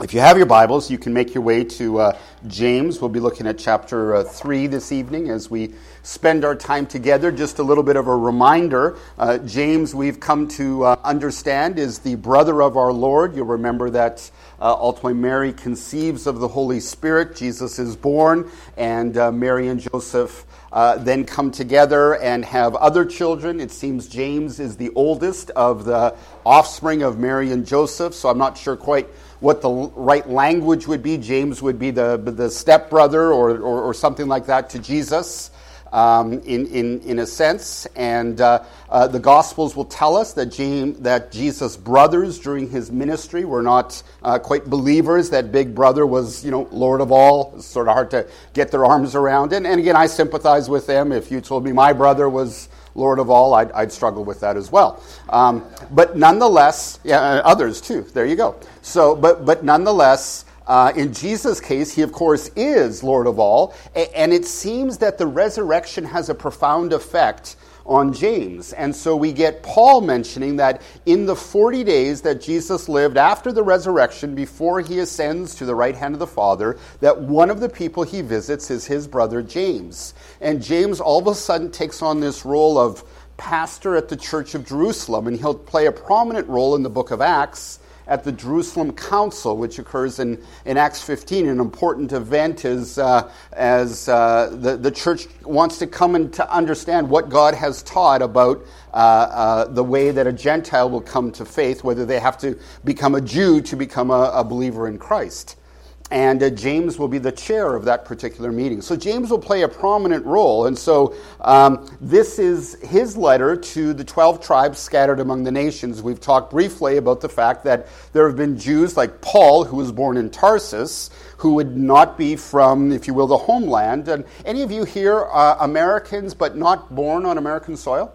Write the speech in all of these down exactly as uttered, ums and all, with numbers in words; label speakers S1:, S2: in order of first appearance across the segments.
S1: If you have your Bibles, you can make your way to uh, James. We'll be looking at chapter uh, three this evening as we spend our time together. Just a little bit of a reminder. Uh, James, we've come to uh, understand, is the brother of our Lord. You'll remember that uh, ultimately Mary conceives of the Holy Spirit. Jesus is born, and uh, Mary and Joseph uh, then come together and have other children. It seems James is the oldest of the offspring of Mary and Joseph, so I'm not sure quite what the right language would be. James would be the the stepbrother or, or or something like that to Jesus, um, in in in a sense. And uh, uh, the Gospels will tell us that James, that Jesus' brothers during his ministry were not uh, quite believers. That big brother was, you know, Lord of all. It's sort of hard to get their arms around. And and again, I sympathize with them. If you told me my brother was Lord of all, I'd, I'd struggle with that as well. Um, but nonetheless, yeah, others too. There you go. So, but but nonetheless, uh, in Jesus' case, he of course is Lord of all, a- and it seems that the resurrection has a profound effect on James. And so we get Paul mentioning that in the forty days that Jesus lived after the resurrection, before he ascends to the right hand of the Father, that one of the people he visits is his brother James. And James all of a sudden takes on this role of pastor at the Church of Jerusalem, and he'll play a prominent role in the book of Acts at the Jerusalem Council, which occurs in, in Acts fifteen. An important event is uh, as uh, the, the church wants to come and to understand what God has taught about uh, uh, the way that a Gentile will come to faith, whether they have to become a Jew to become a, a believer in Christ. And uh, James will be the chair of that particular meeting. So James will play a prominent role. And so um, this is his letter to the twelve tribes scattered among the nations. We've talked briefly about the fact that there have been Jews like Paul, who was born in Tarsus, who would not be from, if you will, the homeland. And any of you here uh, Americans but not born on American soil?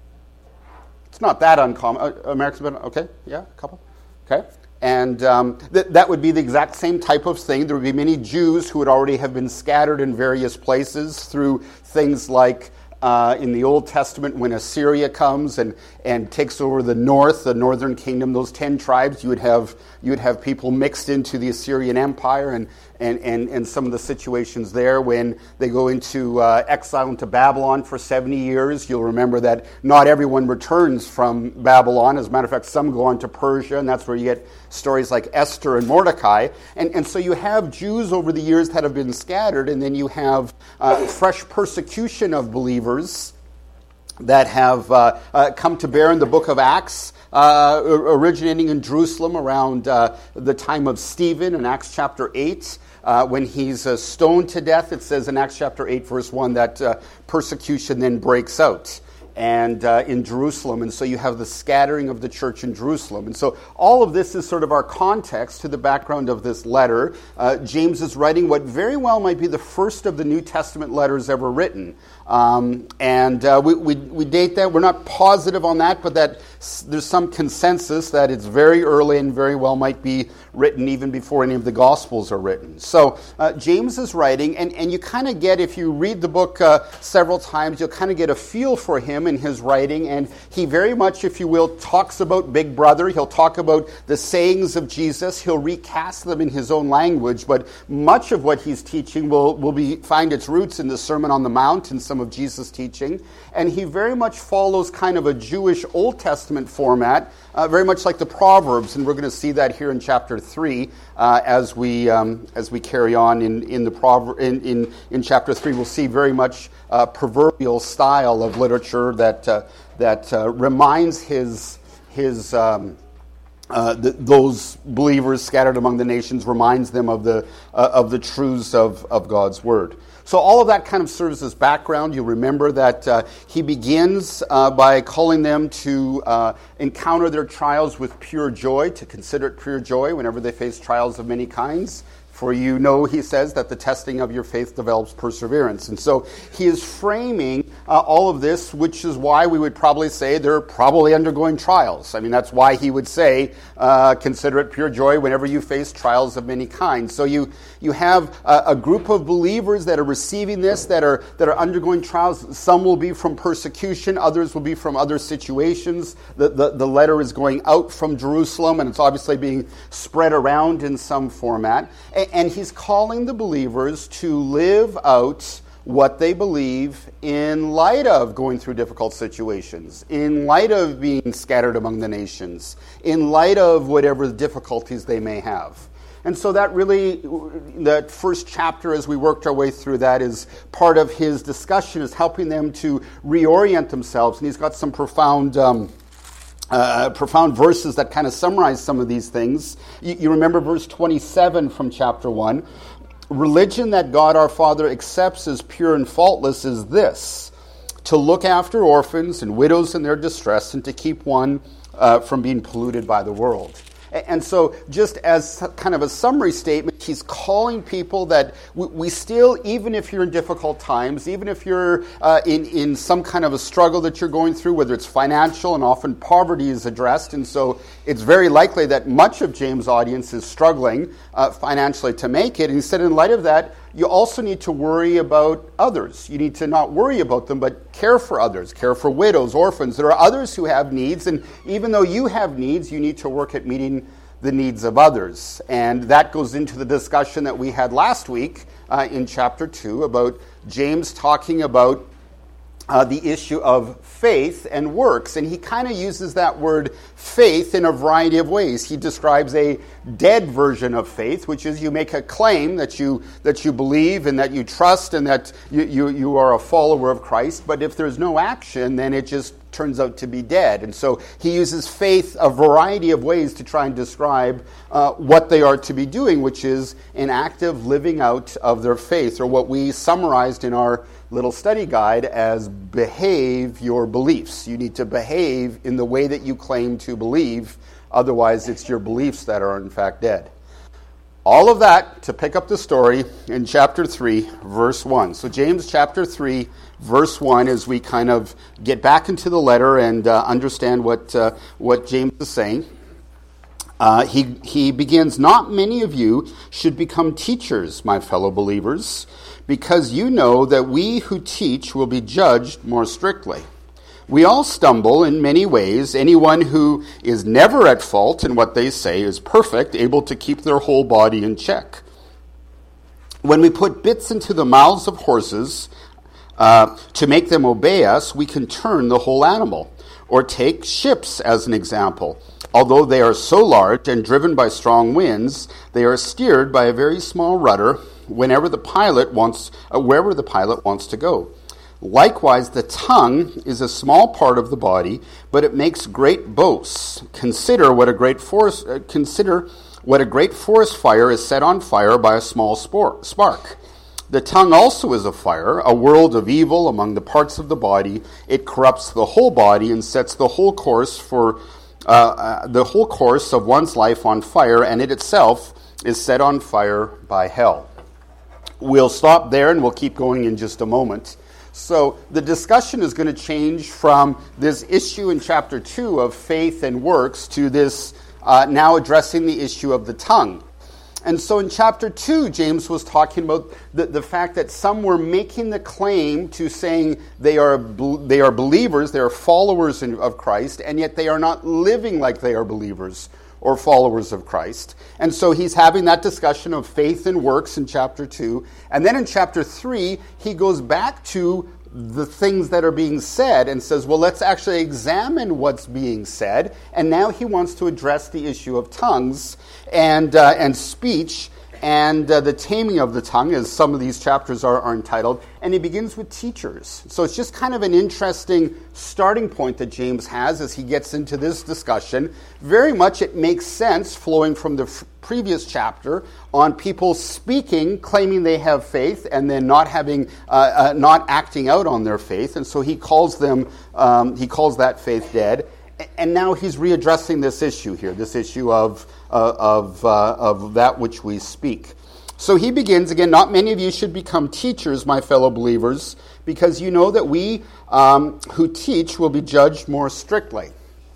S1: It's not that uncommon. Uh, Americans, but okay, yeah, a couple. Okay. And um, th- that would be the exact same type of thing. There would be many Jews who would already have been scattered in various places through things like uh, in the Old Testament when Assyria comes and, and takes over the north, the northern kingdom, those ten tribes, you would have you would have people mixed into the Assyrian Empire and and, and, and some of the situations there when they go into uh, exile into Babylon for seventy years. You'll remember that not everyone returns from Babylon. As a matter of fact, some go on to Persia, and that's where you get stories like Esther and Mordecai. And, and so you have Jews over the years that have been scattered, and then you have uh, fresh persecution of believers that have uh, uh, come to bear in the book of Acts, uh, originating in Jerusalem around uh, the time of Stephen in Acts chapter eight. Uh, when he's uh, stoned to death, it says in Acts chapter eight, verse one, that uh, persecution then breaks out and uh, in Jerusalem. And so you have the scattering of the church in Jerusalem. And so all of this is sort of our context to the background of this letter. Uh, James is writing what very well might be the first of the New Testament letters ever written. Um, and uh, we, we, we date that. We're not positive on that, but that s- there's some consensus that it's very early and very well might be written even before any of the Gospels are written. So uh, James is writing, and, and you kind of get, if you read the book uh, several times, you'll kind of get a feel for him in his writing. And he very much, if you will, talks about Big Brother. He'll talk about the sayings of Jesus. He'll recast them in his own language, but much of what he's teaching will, will be find its roots in the Sermon on the Mount and some of Jesus' teaching. And he very much follows kind of a Jewish Old Testament format, uh, very much like the Proverbs. And we're going to see that here in chapter three uh, as we um, as we carry on in in the proverb in, in in chapter three. We'll see very much uh, proverbial style of literature that uh, that uh, reminds his his. Um, Uh, the, those believers scattered among the nations, reminds them of the uh, of the truths of, of God's Word. So all of that kind of serves as background. You'll remember that uh, he begins uh, by calling them to uh, encounter their trials with pure joy, to consider it pure joy whenever they face trials of many kinds. For you know, he says, that the testing of your faith develops perseverance. And so he is framing uh, all of this, which is why we would probably say they're probably undergoing trials. I mean, that's why he would say, uh, consider it pure joy whenever you face trials of many kinds. So you you have a, a group of believers that are receiving this, that are that are undergoing trials. Some will be from persecution, others will be from other situations. The, the, the letter is going out from Jerusalem, and it's obviously being spread around in some format. And, and he's calling the believers to live out what they believe in light of going through difficult situations, in light of being scattered among the nations, in light of whatever difficulties they may have. And so that really, that first chapter as we worked our way through that is part of his discussion, is helping them to reorient themselves. And he's got some profound um, uh, profound verses that kind of summarize some of these things. You, you remember verse twenty-seven from chapter one. Religion that God our Father accepts as pure and faultless is this: to look after orphans and widows in their distress, and to keep one uh, from being polluted by the world. And so just as kind of a summary statement, he's calling people that we, we still, even if you're in difficult times, even if you're uh, in, in some kind of a struggle that you're going through, whether it's financial, and often poverty is addressed, and so it's very likely that much of James' audience is struggling uh, financially to make it. And he said, in light of that, you also need to worry about others. You need to not worry about them, but care for others, care for widows, orphans. There are others who have needs, and even though you have needs, you need to work at meeting the needs of others. And that goes into the discussion that we had last week uh, in chapter two about James talking about Uh, the issue of faith and works. And he kind of uses that word faith in a variety of ways. He describes a dead version of faith, which is you make a claim that you that you believe and that you trust and that you, you, you are a follower of Christ. But if there's no action, then it just turns out to be dead. And so he uses faith a variety of ways to try and describe uh, what they are to be doing, which is an active living out of their faith, or what we summarized in our little study guide as behave your beliefs. You need to behave in the way that you claim to believe, otherwise it's your beliefs that are in fact dead. All of that to pick up the story in chapter three, verse one. So James chapter three, verse one, as we kind of get back into the letter and uh, understand what uh, what James is saying. Uh, he, he begins, "Not many of you should become teachers, my fellow believers, because you know that we who teach will be judged more strictly. We all stumble in many ways. Anyone who is never at fault in what they say is perfect, able to keep their whole body in check. When we put bits into the mouths of horses uh, to make them obey us, we can turn the whole animal. Or take ships as an example. Although they are so large and driven by strong winds, they are steered by a very small rudder whenever the pilot wants, uh, wherever the pilot wants to go. Likewise, the tongue is a small part of the body, but it makes great boasts. Consider what a great forest, uh, consider what a great forest fire is set on fire by a small sport, spark. The tongue also is a fire, a world of evil among the parts of the body. It corrupts the whole body and sets the whole course for uh, uh, the whole course of one's life on fire, and it itself is set on fire by hell." We'll stop there and we'll keep going in just a moment. So the discussion is going to change from this issue in chapter two of faith and works to this uh, now addressing the issue of the tongue. And so in chapter two, James was talking about the, the fact that some were making the claim to saying they are they are believers, they are followers of Christ, and yet they are not living like they are believers or followers of Christ. And so he's having that discussion of faith and works in chapter two. And then in chapter three, he goes back to the things that are being said and says, well, let's actually examine what's being said. And now he wants to address the issue of tongues and uh, and speech and uh, the taming of the tongue, as some of these chapters are, are entitled. And he begins with teachers. So it's just kind of an interesting starting point that James has as he gets into this discussion. Very much it makes sense flowing from the f- previous chapter on people speaking, claiming they have faith, and then not having, uh, uh, not acting out on their faith. And so he calls them, um, he calls that faith dead. And now he's readdressing this issue here, this issue of uh, of uh, of that which we speak. So he begins again, not many of you should become teachers, my fellow believers, because you know that we um, who teach will be judged more strictly.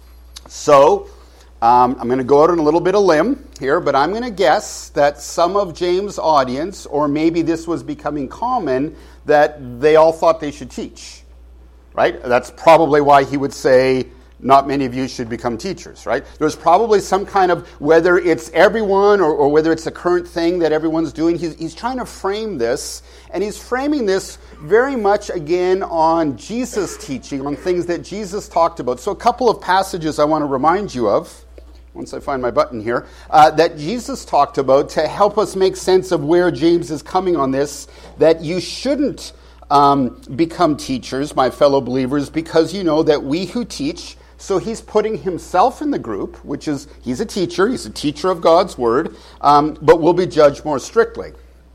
S1: So um, I'm going to go out on a little bit of limb here, but I'm going to guess that some of James' audience, or maybe this was becoming common, that they all thought they should teach, right? That's probably why he would say, not many of you should become teachers, right? There's probably some kind of, whether it's everyone or, or whether it's a current thing that everyone's doing, he's, he's trying to frame this, and he's framing this very much, again, on Jesus' teaching, on things that Jesus talked about. So a couple of passages I want to remind you of, once I find my button here, uh, that Jesus talked about to help us make sense of where James is coming on this, that you shouldn't um, become teachers, my fellow believers, because you know that we who teach. So he's putting himself in the group, which is, he's a teacher, he's a teacher of God's word, um, but will be judged more strictly.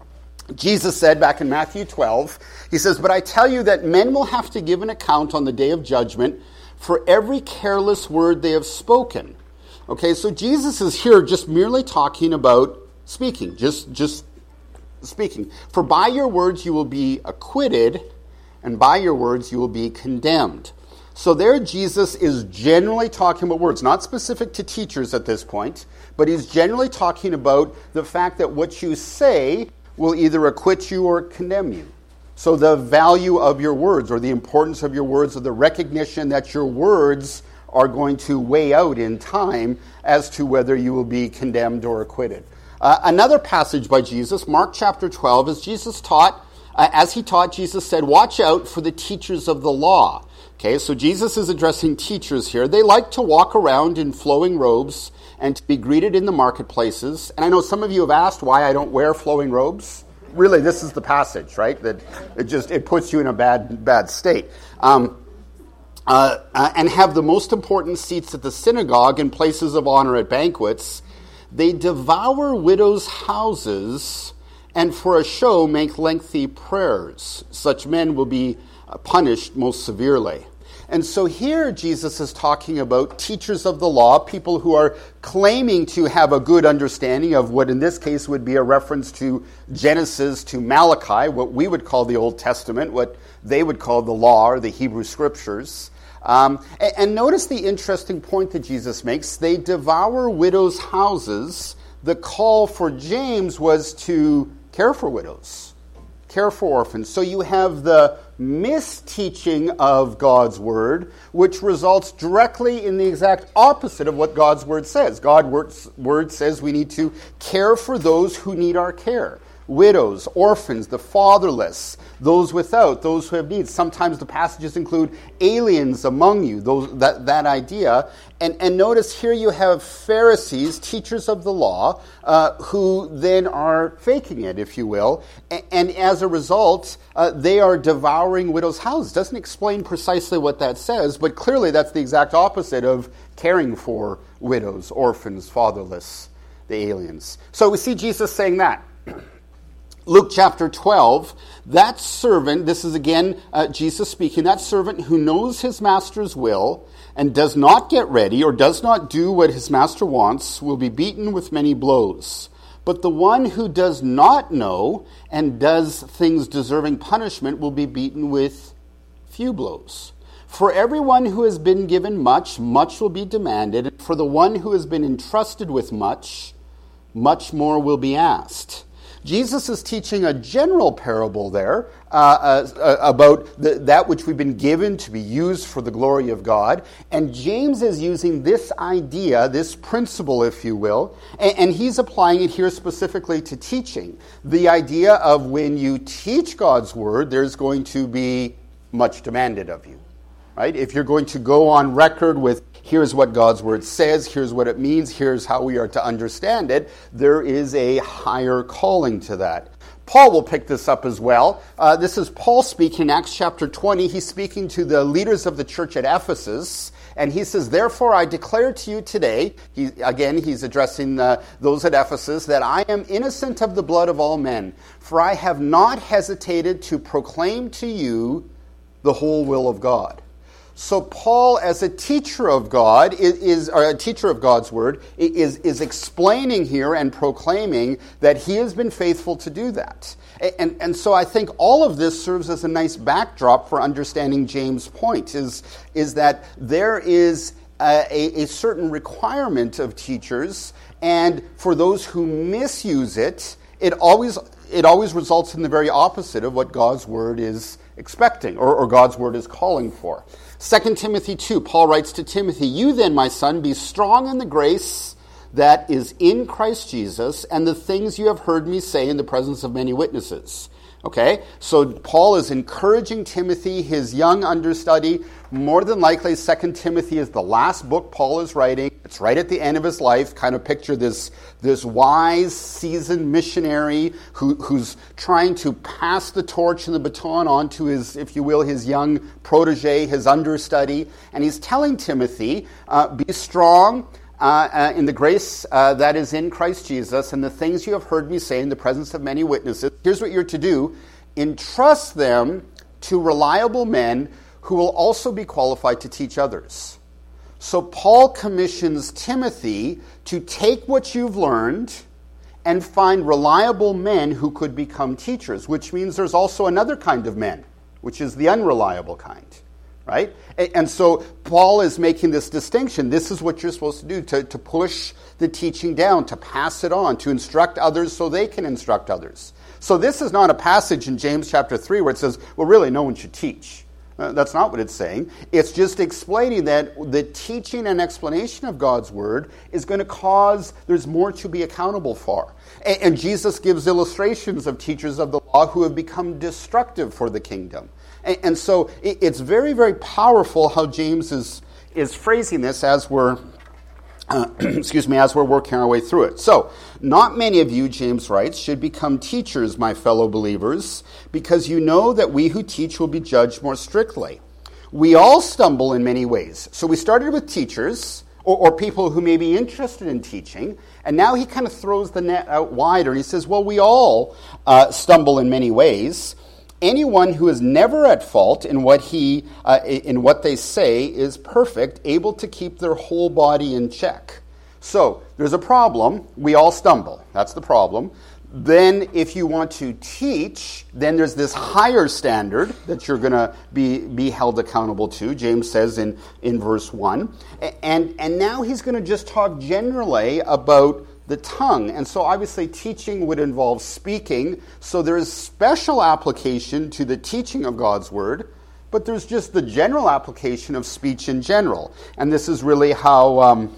S1: Jesus said back in Matthew twelve, he says, "But I tell you that men will have to give an account on the day of judgment for every careless word they have spoken." Okay, so Jesus is here just merely talking about speaking, just, just speaking. "For by your words you will be acquitted, and by your words you will be condemned." So there Jesus is generally talking about words, not specific to teachers at this point, but he's generally talking about the fact that what you say will either acquit you or condemn you. So the value of your words, or the importance of your words, or the recognition that your words are going to weigh out in time as to whether you will be condemned or acquitted. Uh, another passage by Jesus, Mark chapter twelve, as Jesus taught, uh, as he taught, Jesus said, "Watch out for the teachers of the law." Okay, so Jesus is addressing teachers here. They like to walk around in flowing robes and to be greeted in the marketplaces. And I know some of you have asked why I don't wear flowing robes. Really, this is the passage, right? That it just it puts you in a bad bad state. Um, uh, uh, and have the most important seats at the synagogue and places of honor at banquets. They devour widows' houses and for a show make lengthy prayers. Such men will be punished most severely. And so here Jesus is talking about teachers of the law, people who are claiming to have a good understanding of what in this case would be a reference to Genesis to Malachi, what we would call the Old Testament, what they would call the law or the Hebrew Scriptures. Um, and, and notice the interesting point that Jesus makes. They devour widows' houses. The call for James was to care for widows, care for orphans. So you have the misteaching of God's word, which results directly in the exact opposite of what God's word says. God's word says we need to care for those who need our care. Widows, orphans, the fatherless, those without, those who have needs. Sometimes the passages include aliens among you, those, that, that idea. And, and notice here you have Pharisees, teachers of the law, uh, who then are faking it, if you will. And, and as a result, uh, they are devouring widows' houses. Doesn't explain precisely what that says, but clearly that's the exact opposite of caring for widows, orphans, fatherless, the aliens. So we see Jesus saying that. Luke chapter twelve, that servant, this is again uh, Jesus speaking, that servant who knows his master's will and does not get ready or does not do what his master wants will be beaten with many blows. But the one who does not know and does things deserving punishment will be beaten with few blows. For everyone who has been given much, much will be demanded. And for the one who has been entrusted with much, much more will be asked. Jesus is teaching a general parable there uh, uh, about the, that which we've been given to be used for the glory of God. And James is using this idea, this principle, if you will, and, and he's applying it here specifically to teaching. The idea of when you teach God's word, there's going to be much demanded of you. Right? If you're going to go on record with here's what God's word says, here's what it means, here's how we are to understand it, there is a higher calling to that. Paul will pick this up as well. Uh, this is Paul speaking in Acts chapter twenty. He's speaking to the leaders of the church at Ephesus, and he says, "Therefore I declare to you today," he, again he's addressing uh, those at Ephesus, "that I am innocent of the blood of all men, for I have not hesitated to proclaim to you the whole will of God." So Paul, as a teacher of God, is, is or a teacher of God's word, is, is explaining here and proclaiming that he has been faithful to do that. And, and so I think all of this serves as a nice backdrop for understanding James' point, is, is that there is a, a, a certain requirement of teachers, and for those who misuse it, it always it always results in the very opposite of what God's word is expecting, or, or God's word is calling for. Second Timothy two, Paul writes to Timothy, "You then, my son, be strong in the grace that is in Christ Jesus, and the things you have heard me say in the presence of many witnesses." Okay, so Paul is encouraging Timothy, his young understudy. More than likely, Second Timothy is the last book Paul is writing. It's right at the end of his life. Kind of picture this, this wise, seasoned missionary who, who's trying to pass the torch and the baton on to his, if you will, his young protege, his understudy. And he's telling Timothy, uh, be strong Uh, uh, in the grace uh, that is in Christ Jesus, and the things you have heard me say in the presence of many witnesses. Here's what you're to do. Entrust them to reliable men who will also be qualified to teach others. So Paul commissions Timothy to take what you've learned and find reliable men who could become teachers, which means there's also another kind of men, which is the unreliable kind. Right? And so Paul is making this distinction. This is what you're supposed to do, to, to push the teaching down, to pass it on, to instruct others so they can instruct others. So this is not a passage in James chapter three where it says, well, really, no one should teach. Uh, that's not what it's saying. It's just explaining that the teaching and explanation of God's word is going to cause, there's more to be accountable for. And, and Jesus gives illustrations of teachers of the law who have become destructive for the kingdom. And, and so it, it's very, very powerful how James is, is phrasing this as we're Uh, excuse me, as we're working our way through it. So, not many of you, James writes, should become teachers, my fellow believers, because you know that we who teach will be judged more strictly. We all stumble in many ways. So we started with teachers, or, or people who may be interested in teaching, and now he kind of throws the net out wider, and he says, well, we all uh, stumble in many ways. Anyone who is never at fault in what he uh, in what they say is perfect, able to keep their whole body in check. So there's a problem. We all stumble. That's the problem. Then if you want to teach, then there's this higher standard that you're going to be, be held accountable to, James says in, in verse one. And, and now he's going to just talk generally about the tongue. And so obviously teaching would involve speaking. So there is special application to the teaching of God's word, but there's just the general application of speech in general. And this is really how um,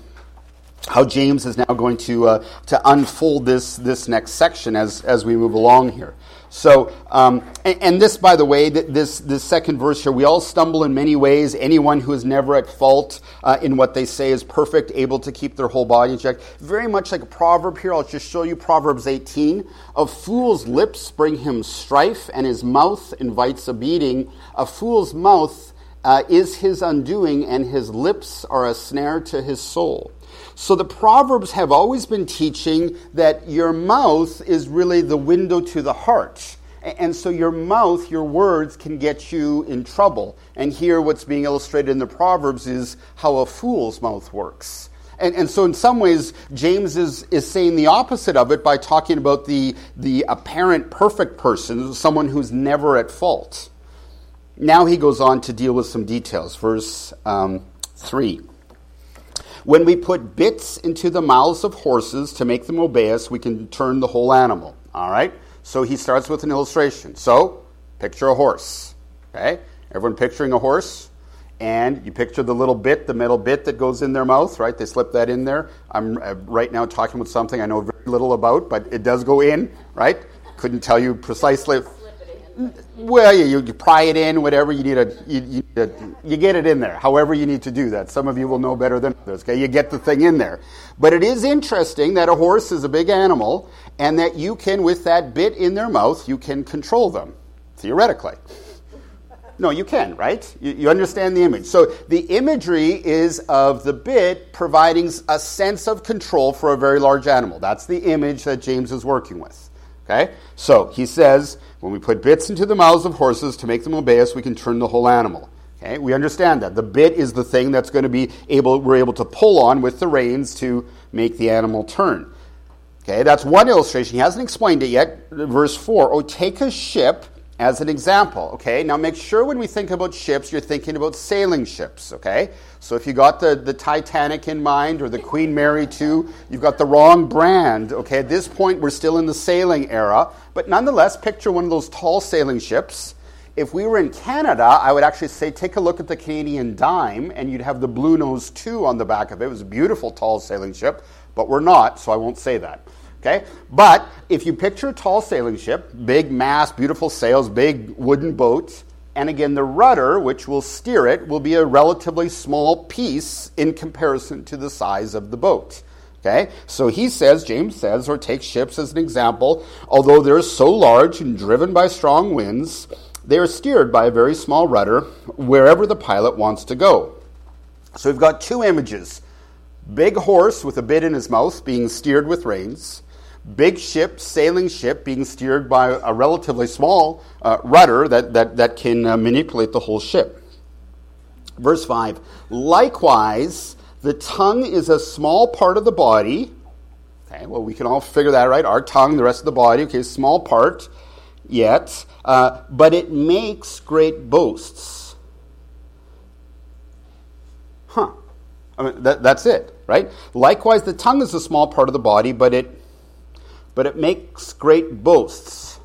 S1: how James is now going to uh, to unfold this this next section as as we move along here. So, um, and, and this, by the way, this this second verse here, we all stumble in many ways. Anyone who is never at fault uh, in what they say is perfect, able to keep their whole body in check. Very much like a proverb here. I'll just show you Proverbs eighteen. A fool's lips bring him strife, and his mouth invites a beating. A fool's mouth uh, is his undoing, and his lips are a snare to his soul. So the Proverbs have always been teaching that your mouth is really the window to the heart. And so your mouth, your words, can get you in trouble. And here what's being illustrated in the Proverbs is how a fool's mouth works. And, and so in some ways, James is, is saying the opposite of it by talking about the, the apparent perfect person, someone who's never at fault. Now he goes on to deal with some details. Verse um, three. When we put bits into the mouths of horses to make them obey us, we can turn the whole animal. All right? So he starts with an illustration. So, picture a horse. Okay? Everyone picturing a horse? And you picture the little bit, the metal bit that goes in their mouth, right? They slip that in there. I'm uh, right now talking with something I know very little about, but it does go in, right? Couldn't tell you precisely. Well, you, you pry it in, whatever you need. A, you, you, a, you get it in there. However, you need to do that. Some of you will know better than others. Okay, you get the thing in there. But it is interesting that a horse is a big animal, and that you can, with that bit in their mouth, you can control them theoretically. No, you can, right? You, you understand the image. So the imagery is of the bit providing a sense of control for a very large animal. That's the image that James is working with. Okay, so he says, when we put bits into the mouths of horses to make them obey us, we can turn the whole animal. Okay, we understand that. The bit is the thing that's going to be able, we're able to pull on with the reins to make the animal turn. Okay, that's one illustration. He hasn't explained it yet. Verse four, oh, take a ship as an example. Okay, now make sure when we think about ships, you're thinking about sailing ships. Okay, so if you got the, the Titanic in mind or the Queen Mary two, you've got the wrong brand. Okay, at this point, we're still in the sailing era. But nonetheless, picture one of those tall sailing ships. If we were in Canada, I would actually say take a look at the Canadian Dime, and you'd have the Blue Nose two on the back of it. It was a beautiful tall sailing ship, but we're not, so I won't say that. Okay, but if you picture a tall sailing ship, big mast, beautiful sails, big wooden boat, and again the rudder, which will steer it, will be a relatively small piece in comparison to the size of the boat. Okay, so he says, James says, or takes ships as an example, although they're so large and driven by strong winds, they are steered by a very small rudder wherever the pilot wants to go. So we've got two images. Big horse with a bit in his mouth being steered with reins. Big ship, sailing ship, being steered by a relatively small uh, rudder that, that, that can uh, manipulate the whole ship. Verse five, likewise, the tongue is a small part of the body. Okay, well, we can all figure that, right? Our tongue, the rest of the body, okay, small part, yet, uh, but it makes great boasts. Huh. I mean, that, that's it, right? Likewise, the tongue is a small part of the body, but it but it makes great boasts.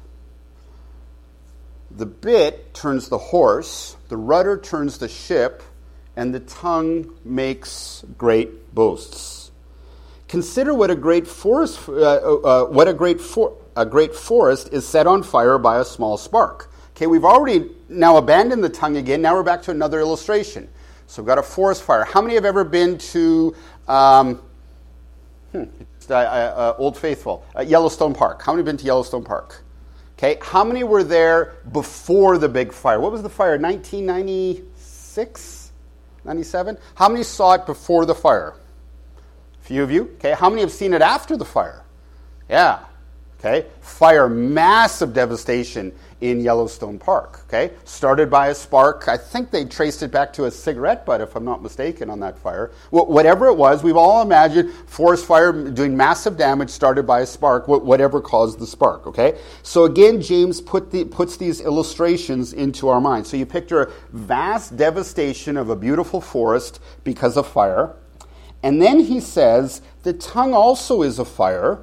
S1: The bit turns the horse, the rudder turns the ship, and the tongue makes great boasts. Consider what a great forest, uh, uh, what a great for, a great forest is set on fire by a small spark. Okay, we've already now abandoned the tongue again. Now we're back to another illustration. So we've got a forest fire. How many have ever been to um, hmm, uh, uh, Old Faithful, uh, Yellowstone Park? How many have been to Yellowstone Park? Okay, how many were there before the big fire? What was the fire, nineteen ninety-six, ninety-seven? How many saw it before the fire? A few of you. Okay, how many have seen it after the fire? Yeah. Okay, fire, massive devastation in Yellowstone Park. Okay, started by a spark. I think they traced it back to a cigarette butt, if I'm not mistaken, on that fire. Well, whatever it was, we've all imagined forest fire doing massive damage started by a spark, whatever caused the spark. Okay, so again, James put the, puts these illustrations into our minds. So you picture a vast devastation of a beautiful forest because of fire, and then he says the tongue also is a fire.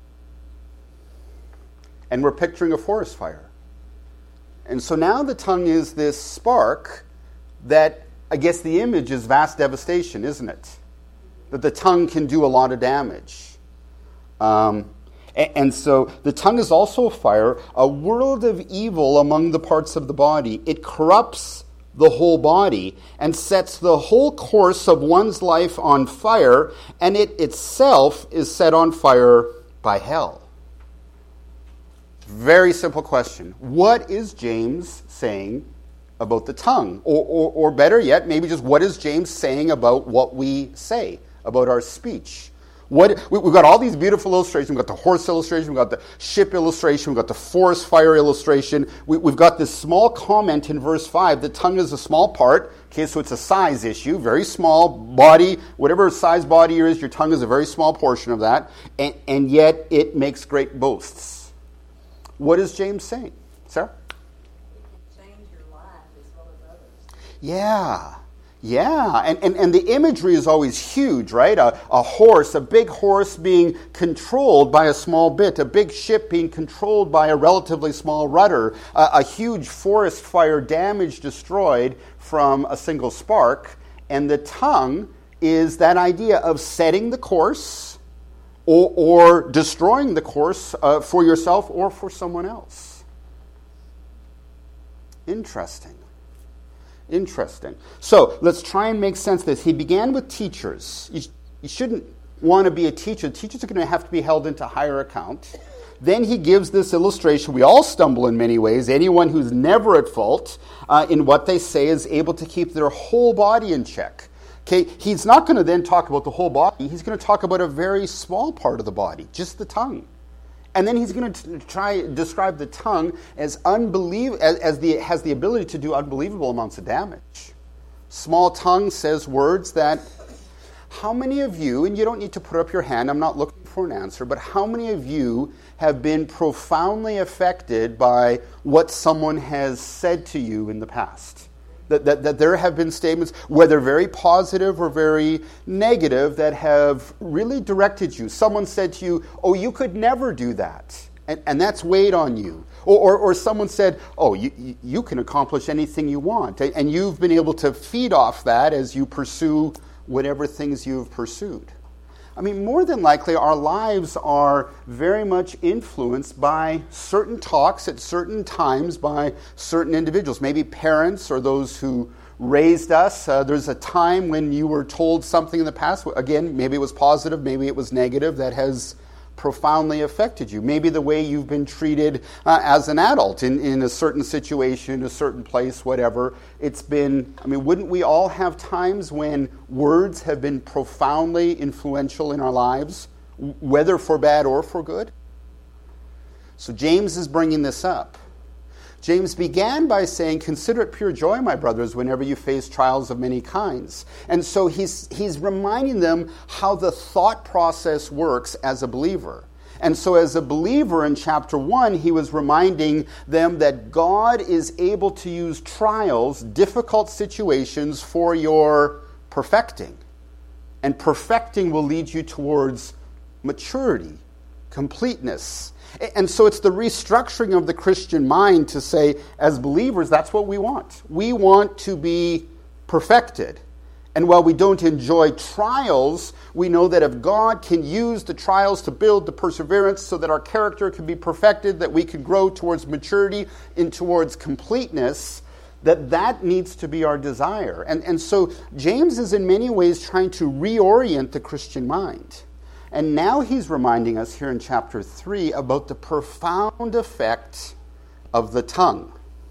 S1: And we're picturing a forest fire. And so now the tongue is this spark that, I guess the image is vast devastation, isn't it? That the tongue can do a lot of damage. Um, and, and so the tongue is also a fire, a world of evil among the parts of the body. It corrupts the whole body and sets the whole course of one's life on fire, and it itself is set on fire by hell. Very simple question. What is James saying about the tongue? Or, or, or better yet, maybe just what is James saying about what we say, about our speech? What, we, we've got all these beautiful illustrations. We've got the horse illustration, we've got the ship illustration, we've got the forest fire illustration. We, we've got this small comment in verse five. The tongue is a small part. Okay, so it's a size issue. Very small body, whatever size body yours is, your tongue is a very small portion of that. And, and yet it makes great boasts. What is James saying? Sarah?
S2: Change your life as well as others.
S1: Yeah. Yeah. And, and, and the imagery is always huge, right? A, a horse, a big horse being controlled by a small bit, a big ship being controlled by a relatively small rudder, a, a huge forest fire damage destroyed from a single spark. And the tongue is that idea of setting the course Or, or destroying the course uh, for yourself or for someone else. Interesting. Interesting. So let's try and make sense of this. He began with teachers. You, you shouldn't want to be a teacher. Teachers are going to have to be held into higher account. Then he gives this illustration. We all stumble in many ways. Anyone who's never at fault uh, in what they say is able to keep their whole body in check. Okay, he's not going to then talk about the whole body. He's going to talk about a very small part of the body, just the tongue. And then he's going to try describe the tongue as unbelievable, as, as the has the ability to do unbelievable amounts of damage. Small tongue says words that, how many of you, and you don't need to put up your hand, I'm not looking for an answer, but how many of you have been profoundly affected by what someone has said to you in the past? That, that, that there have been statements, whether very positive or very negative, that have really directed you. Someone said to you, oh, you could never do that. And, and that's weighed on you. Or, or, or someone said, oh, you, you can accomplish anything you want. And you've been able to feed off that as you pursue whatever things you've pursued. I mean, more than likely, our lives are very much influenced by certain talks at certain times by certain individuals, maybe parents or those who raised us. Uh, there's a time when you were told something in the past, again, maybe it was positive, maybe it was negative, that has profoundly affected you. Maybe the way you've been treated uh, as an adult in, in a certain situation, a certain place, whatever. It's been, I mean, wouldn't we all have times when words have been profoundly influential in our lives, whether for bad or for good? So James is bringing this up. James began by saying, consider it pure joy, my brothers, whenever you face trials of many kinds. And so he's, he's reminding them how the thought process works as a believer. And so as a believer in chapter one, he was reminding them that God is able to use trials, difficult situations, for your perfecting. And perfecting will lead you towards maturity, completeness. And so it's the restructuring of the Christian mind to say, as believers, that's what we want. We want to be perfected. And while we don't enjoy trials, we know that if God can use the trials to build the perseverance so that our character can be perfected, that we can grow towards maturity and towards completeness, that that needs to be our desire. And, and so James is in many ways trying to reorient the Christian mind. And now he's reminding us here in chapter three about the profound effect of the tongue.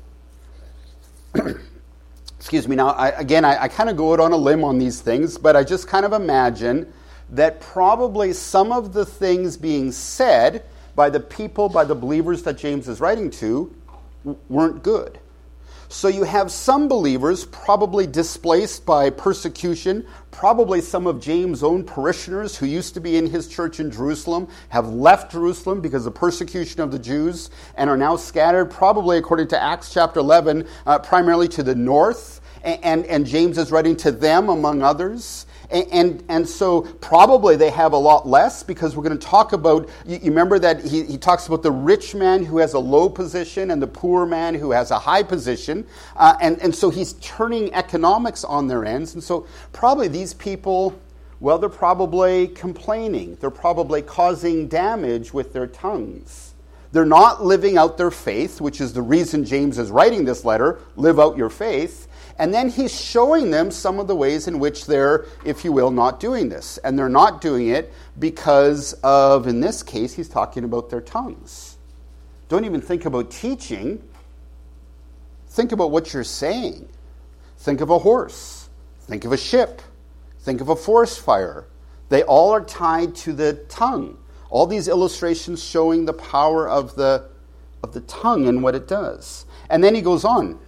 S1: Excuse me. Now, I, again, I, I kind of go out on a limb on these things, but I just kind of imagine that probably some of the things being said by the people, by the believers that James is writing to, w- weren't good. So you have some believers probably displaced by persecution. Probably some of James' own parishioners who used to be in his church in Jerusalem have left Jerusalem because of persecution of the Jews and are now scattered, probably according to Acts chapter eleven, uh, primarily to the north. And, and, and James is writing to them, among others. And, and and so probably they have a lot less, because we're going to talk about, you, you remember that he, he talks about the rich man who has a low position and the poor man who has a high position. Uh, and, and so he's turning economics on their ends. And so probably these people, well, they're probably complaining. They're probably causing damage with their tongues. They're not living out their faith, which is the reason James is writing this letter, live out your faith. And then he's showing them some of the ways in which they're, if you will, not doing this. And they're not doing it because of, in this case, he's talking about their tongues. Don't even think about teaching. Think about what you're saying. Think of a horse. Think of a ship. Think of a forest fire. They all are tied to the tongue. All these illustrations showing the power of the, of the tongue and what it does. And then he goes on.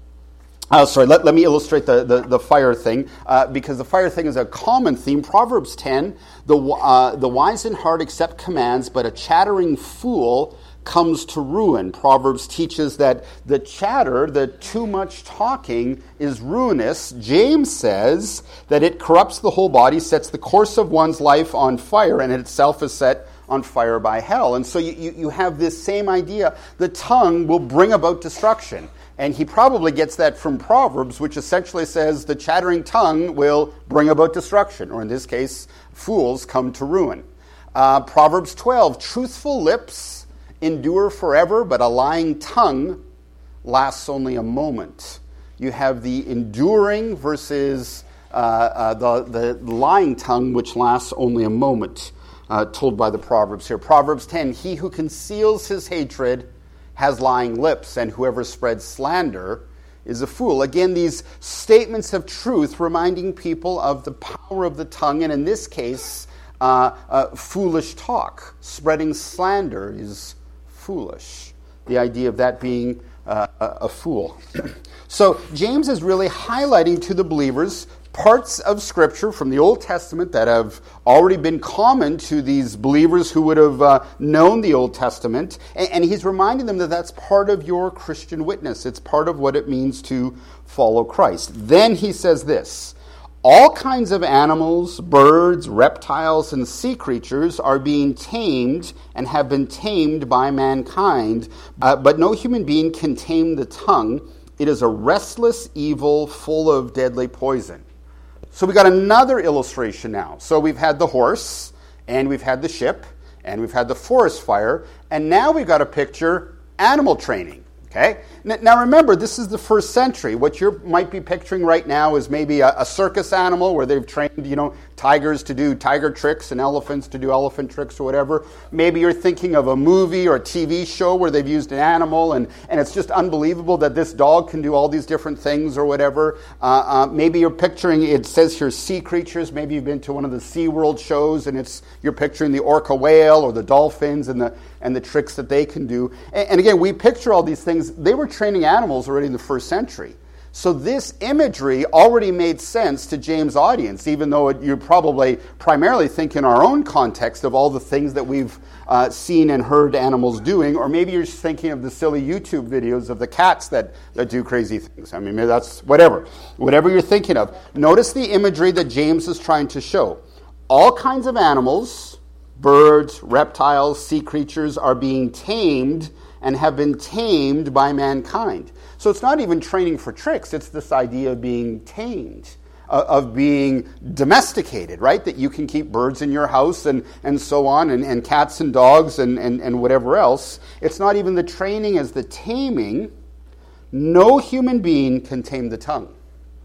S1: Uh, sorry, let, let me illustrate the, the, the fire thing, uh, because the fire thing is a common theme. Proverbs ten, the, uh, the wise in heart accept commands, but a chattering fool comes to ruin. Proverbs teaches that the chatter, the too much talking, is ruinous. James says that it corrupts the whole body, sets the course of one's life on fire, and it itself is set on fire by hell. And so you, you, you have this same idea. The tongue will bring about destruction. And he probably gets that from Proverbs, which essentially says the chattering tongue will bring about destruction, or in this case, fools come to ruin. Uh, Proverbs twelve, truthful lips endure forever, but a lying tongue lasts only a moment. You have the enduring versus uh, uh, the, the lying tongue, which lasts only a moment, uh, told by the Proverbs here. Proverbs ten, he who conceals his hatred has lying lips, and whoever spreads slander is a fool. Again, these statements of truth reminding people of the power of the tongue, and in this case, uh, uh, foolish talk. Spreading slander is foolish. The idea of that being uh, a, a fool. So James is really highlighting to the believers parts of Scripture from the Old Testament that have already been common to these believers who would have uh, known the Old Testament. And, and he's reminding them that that's part of your Christian witness. It's part of what it means to follow Christ. Then he says this: all kinds of animals, birds, reptiles, and sea creatures are being tamed and have been tamed by mankind, uh, but no human being can tame the tongue. It is a restless evil full of deadly poison. So we got another illustration now. So we've had the horse, and we've had the ship, and we've had the forest fire, and now we've got a picture animal training. Okay. Now remember, this is the first century. What you might be picturing right now is maybe a, a circus animal where they've trained, you know, tigers to do tiger tricks and elephants to do elephant tricks or whatever. Maybe you're thinking of a movie or a T V show where they've used an animal and, and it's just unbelievable that this dog can do all these different things or whatever. Uh, uh, maybe you're picturing, it says here, sea creatures. Maybe you've been to one of the SeaWorld shows and it's you're picturing the orca whale or the dolphins and the and the tricks that they can do. And, and again, we picture all these things. They were training animals already in the first century. So this imagery already made sense to James' audience, even though it, you probably primarily think in our own context of all the things that we've uh, seen and heard animals doing, or maybe you're thinking of the silly YouTube videos of the cats that, that do crazy things. I mean, maybe that's whatever. Whatever you're thinking of. Notice the imagery that James is trying to show. All kinds of animals, birds, reptiles, sea creatures are being tamed and have been tamed by mankind. So it's not even training for tricks. It's this idea of being tamed, uh, of being domesticated, right? That you can keep birds in your house and, and so on, and, and cats and dogs and, and, and whatever else. It's not even the training as the taming. No human being can tame the tongue.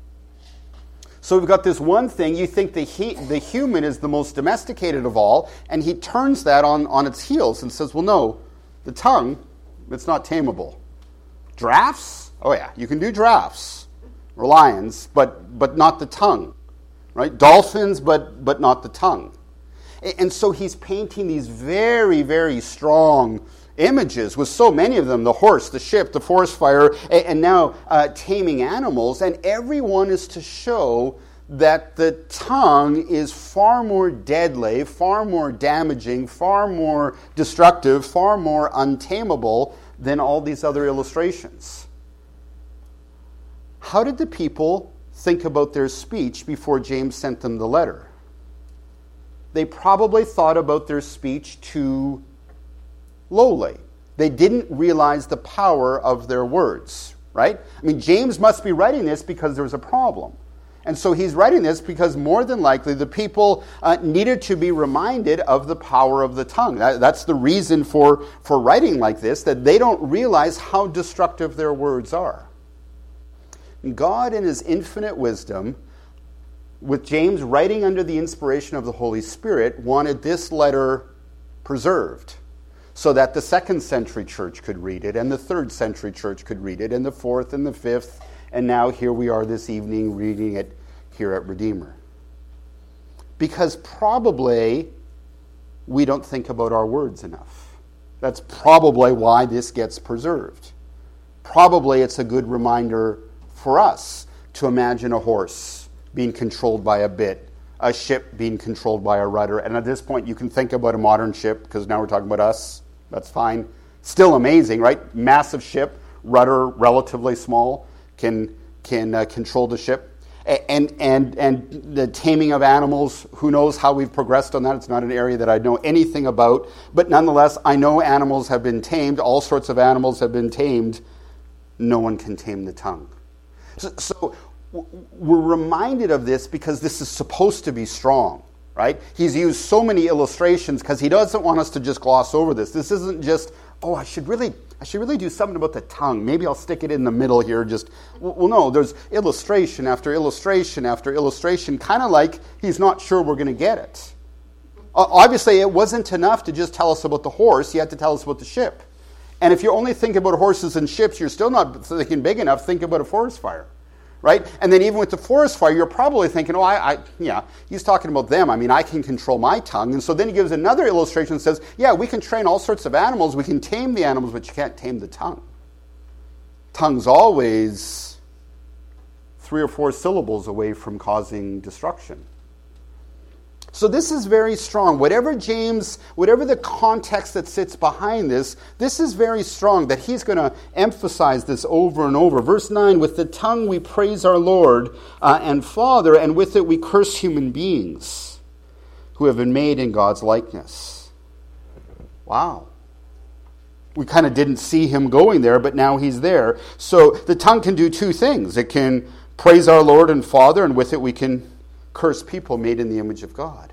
S1: So we've got this one thing, you think the he, the human is the most domesticated of all, and he turns that on, on its heels and says, well, no, the tongue, it's not tameable. Giraffes? Oh yeah, you can do giraffes or lions, but but not the tongue, right? Dolphins, but but not the tongue. And so he's painting these very, very strong images with so many of them, the horse, the ship, the forest fire, and now uh, taming animals, and everyone is to show that the tongue is far more deadly, far more damaging, far more destructive, far more untamable than all these other illustrations. How did the people think about their speech before James sent them the letter? They probably thought about their speech too lowly. They didn't realize the power of their words, right? I mean, James must be writing this because there was a problem. And so he's writing this because more than likely the people uh, needed to be reminded of the power of the tongue. That, that's the reason for, for writing like this, that they don't realize how destructive their words are. God, in his infinite wisdom, with James writing under the inspiration of the Holy Spirit, wanted this letter preserved so that the second century church could read it, and the third century church could read it, and the fourth and the fifth, and now here we are this evening reading it here at Redeemer. Because probably we don't think about our words enough. That's probably why this gets preserved. Probably it's a good reminder for us to imagine a horse being controlled by a bit, a ship being controlled by a rudder. And at this point, you can think about a modern ship, because now we're talking about us. That's fine. Still amazing, right? Massive ship, rudder relatively small, can can uh, control the ship. And, and, and the taming of animals, who knows how we've progressed on that. It's not an area that I know anything about. But nonetheless, I know animals have been tamed. All sorts of animals have been tamed. No one can tame the tongue. So, so we're reminded of this because this is supposed to be strong, right? He's used so many illustrations because he doesn't want us to just gloss over this. This isn't just, oh, I should really... I should really do something about the tongue. Maybe I'll stick it in the middle here. Just well, no, there's illustration after illustration after illustration, kind of like he's not sure we're going to get it. Uh, obviously, it wasn't enough to just tell us about the horse. You had to tell us about the ship. And if you only think about horses and ships, you're still not thinking big enough. Think about a forest fire, right? And then even with the forest fire, you're probably thinking, oh, I, I, yeah, he's talking about them. I mean, I can control my tongue. And so then he gives another illustration and says, yeah, we can train all sorts of animals. We can tame the animals, but you can't tame the tongue. tongue's always three or four syllables away from causing destruction. So this is very strong. Whatever James, whatever the context that sits behind this, this is very strong, that he's going to emphasize this over and over. Verse nine, with the tongue we praise our Lord uh, and Father, and with it we curse human beings who have been made in God's likeness. Wow. We kind of didn't see him going there, but now he's there. So the tongue can do two things. It can praise our Lord and Father, and with it we can curse people made in the image of God.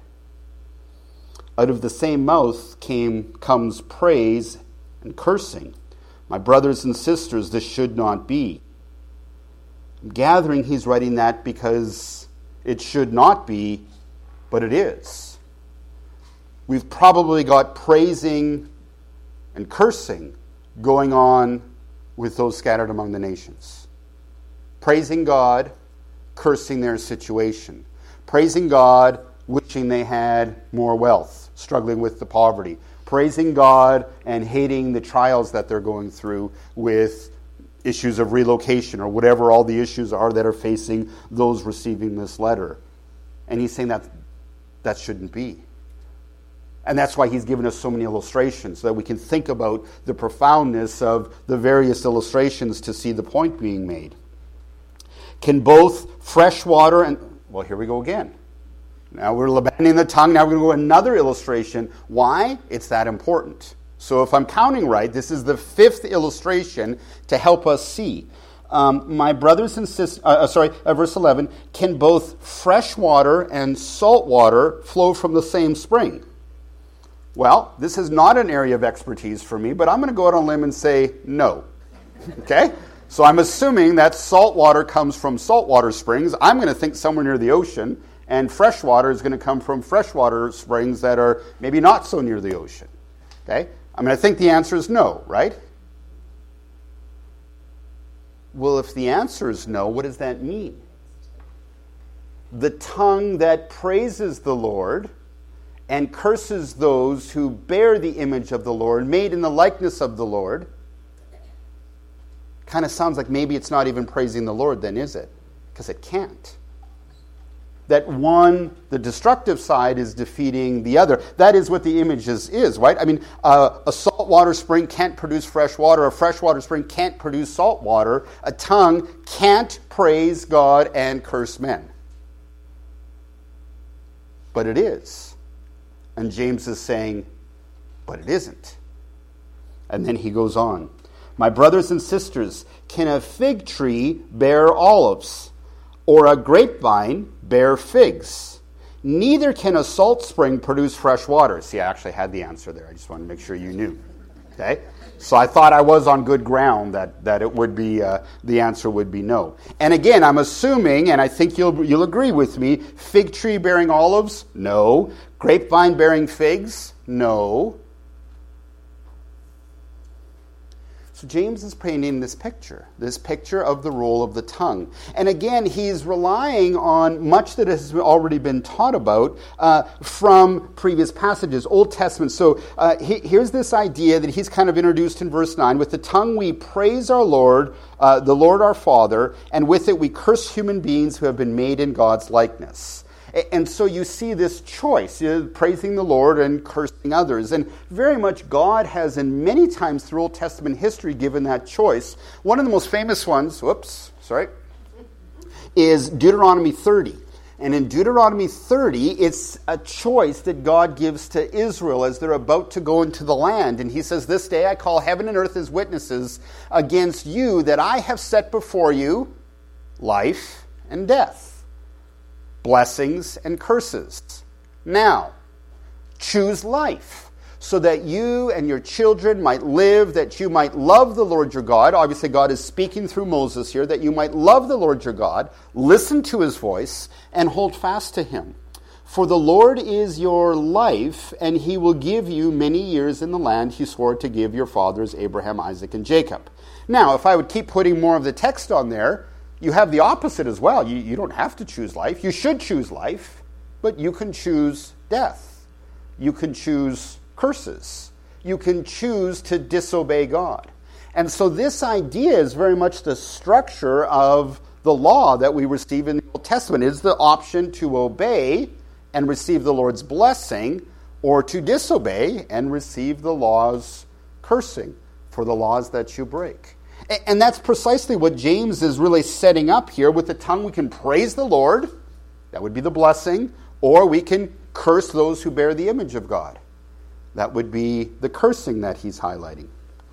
S1: Out of the same mouth came comes praise and cursing. My brothers and sisters, this should not be. I'm gathering he's writing that because it should not be, but it is. We've probably got praising and cursing going on with those scattered among the nations. Praising God, cursing their situation. Praising God, wishing they had more wealth, struggling with the poverty. Praising God and hating the trials that they're going through with issues of relocation or whatever all the issues are that are facing those receiving this letter. And he's saying that that shouldn't be. And that's why he's given us so many illustrations, so that we can think about the profoundness of the various illustrations to see the point being made. Can both fresh water and... Well, here we go again. Now we're abandoning the tongue. Now we're going to go another illustration. Why? It's that important. So if I'm counting right, this is the fifth illustration to help us see. Um, my brothers and sisters, uh, sorry, uh, verse eleven, can both fresh water and salt water flow from the same spring? Well, this is not an area of expertise for me, but I'm going to go out on a limb and say no. Okay? So I'm assuming that salt water comes from saltwater springs. I'm going to think somewhere near the ocean, and fresh water is going to come from freshwater springs that are maybe not so near the ocean. Okay? I mean, I think the answer is no, right? Well, if the answer is no, what does that mean? The tongue that praises the Lord and curses those who bear the image of the Lord, made in the likeness of the Lord, kind of sounds like maybe it's not even praising the Lord then, is it? Because it can't. That one, the destructive side, is defeating the other. That is what the image is, is right? I mean, uh, a saltwater spring can't produce fresh water. A freshwater spring can't produce salt water. A tongue can't praise God and curse men. But it is. And James is saying, but it isn't. And then he goes on. My brothers and sisters, can a fig tree bear olives, or a grapevine bear figs? Neither can a salt spring produce fresh water. See, I actually had the answer there. I just wanted to make sure you knew. Okay? So I thought I was on good ground that, that it would be, uh, the answer would be no. And again, I'm assuming, and I think you'll, you'll agree with me, fig tree bearing olives? No. Grapevine bearing figs? No. So James is painting this picture, this picture of the role of the tongue. And again, he's relying on much that has already been taught about uh, from previous passages, Old Testament. So uh, he, here's this idea that he's kind of introduced in verse nine. With the tongue we praise our Lord, uh, the Lord our Father, and with it we curse human beings who have been made in God's likeness. And so you see this choice, you know, praising the Lord and cursing others. And very much God has, in many times through Old Testament history, given that choice. One of the most famous ones, whoops, sorry, is Deuteronomy thirty. And in Deuteronomy thirty, it's a choice that God gives to Israel as they're about to go into the land. And he says, this day I call heaven and earth as witnesses against you that I have set before you life and death, blessings and curses. Now, choose life, so that you and your children might live, that you might love the Lord your God. Obviously, God is speaking through Moses here, that you might love the Lord your God, listen to his voice, and hold fast to him. For the Lord is your life, and he will give you many years in the land he swore to give your fathers, Abraham, Isaac, and Jacob. Now, if I would keep putting more of the text on there, you have the opposite as well. You, you don't have to choose life. You should choose life, but you can choose death. You can choose curses. You can choose to disobey God. And so this idea is very much the structure of the law that we receive in the Old Testament. Is the option to obey and receive the Lord's blessing, or to disobey and receive the law's cursing for the laws that you break. And that's precisely what James is really setting up here. With the tongue we can praise the Lord, that would be the blessing, or we can curse those who bear the image of God. That would be the cursing that he's highlighting.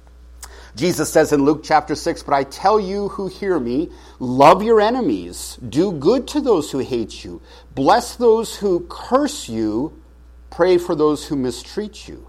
S1: Jesus says in Luke chapter six, "But I tell you who hear me, love your enemies, do good to those who hate you, bless those who curse you, pray for those who mistreat you."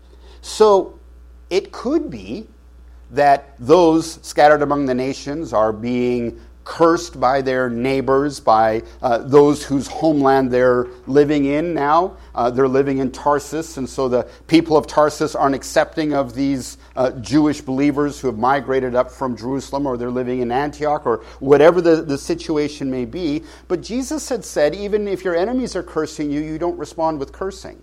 S1: So it could be that those scattered among the nations are being cursed by their neighbors, by uh, those whose homeland they're living in now. Uh, they're living in Tarsus, and so the people of Tarsus aren't accepting of these uh, Jewish believers who have migrated up from Jerusalem, or they're living in Antioch, or whatever the, the situation may be. But Jesus had said, even if your enemies are cursing you, you don't respond with cursing.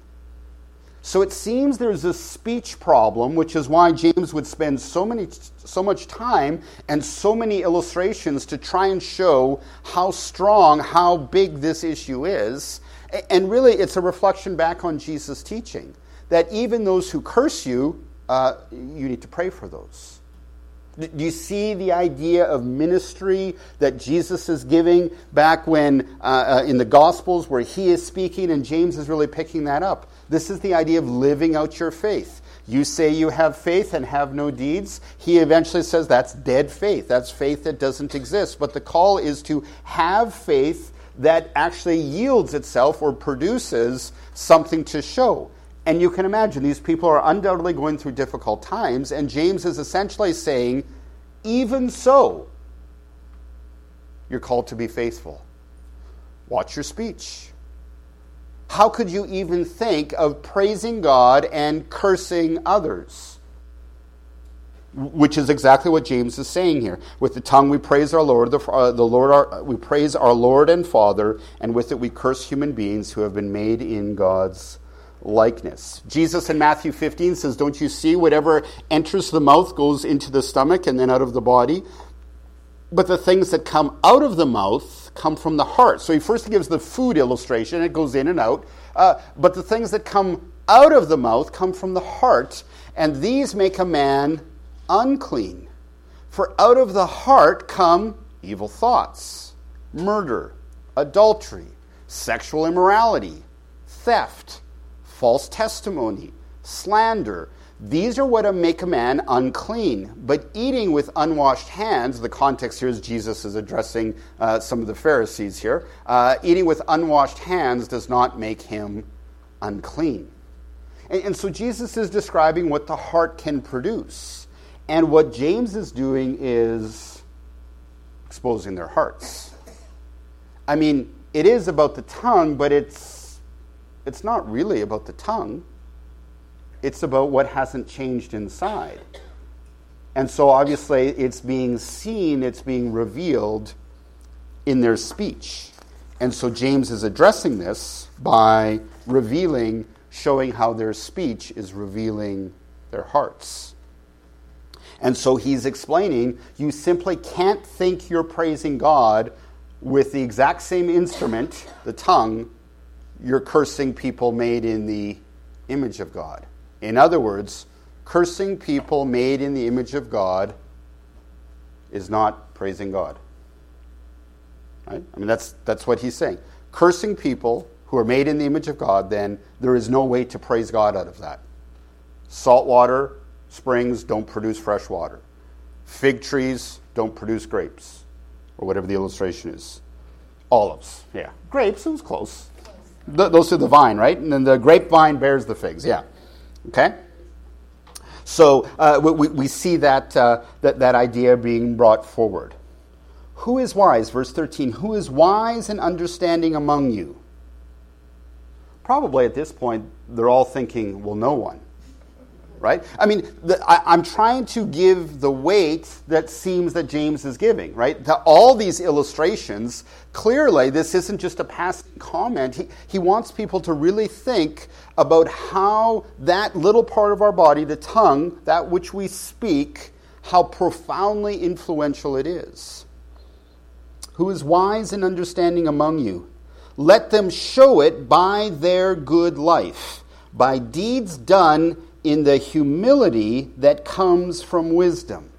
S1: So it seems there's a speech problem, which is why James would spend so many, so much time and so many illustrations to try and show how strong, how big this issue is. And really, it's a reflection back on Jesus' teaching, that even those who curse you, uh, you need to pray for those. Do you see the idea of ministry that Jesus is giving back when uh, uh, in the Gospels where he is speaking, and James is really picking that up? This is the idea of living out your faith. You say you have faith and have no deeds. He eventually says that's dead faith. That's faith that doesn't exist. But the call is to have faith that actually yields itself or produces something to show. And you can imagine these people are undoubtedly going through difficult times, and James is essentially saying, even so, you're called to be faithful. Watch your speech. How could you even think of praising God and cursing others? Which is exactly what James is saying here. With the tongue we praise our Lord, the, uh, the Lord, our, we praise our Lord and Father, and with it we curse human beings who have been made in God's likeness. Jesus in Matthew fifteen says, "Don't you see whatever enters the mouth goes into the stomach and then out of the body? But the things that come out of the mouth come from the heart." So he first gives the food illustration. It goes in and out. Uh, but the things that come out of the mouth come from the heart, and these make a man unclean. For out of the heart come evil thoughts, murder, adultery, sexual immorality, theft, false testimony, slander. These are what make a man unclean. But eating with unwashed hands, the context here is Jesus is addressing uh, some of the Pharisees here. Uh, eating with unwashed hands does not make him unclean. And, and so Jesus is describing what the heart can produce. And what James is doing is exposing their hearts. I mean, it is about the tongue, but it's It's not really about the tongue. It's about what hasn't changed inside. And so obviously it's being seen, it's being revealed in their speech. And so James is addressing this by revealing, showing how their speech is revealing their hearts. And so he's explaining, you simply can't think you're praising God with the exact same instrument, the tongue. You're cursing people made in the image of God. In other words, cursing people made in the image of God is not praising God. Right? I mean, that's that's what he's saying. Cursing people who are made in the image of God, then there is no way to praise God out of that. Salt water springs don't produce fresh water. Fig trees don't produce grapes, or whatever the illustration is. Olives, yeah. Grapes, it was close. Th- those are the vine, right? And then the grapevine bears the figs, yeah. Okay? So uh, we, we see that, uh, that, that idea being brought forward. Who is wise? Verse thirteen, who is wise and understanding among you? Probably at this point, they're all thinking, well, no one. Right? I mean, the, I, I'm trying to give the weight that seems that James is giving, right? To all these illustrations, clearly this isn't just a passing comment. He, he wants people to really think about how that little part of our body, the tongue, that which we speak, how profoundly influential it is. Who is wise and understanding among you? Let them show it by their good life, by deeds done in the humility that comes from wisdom.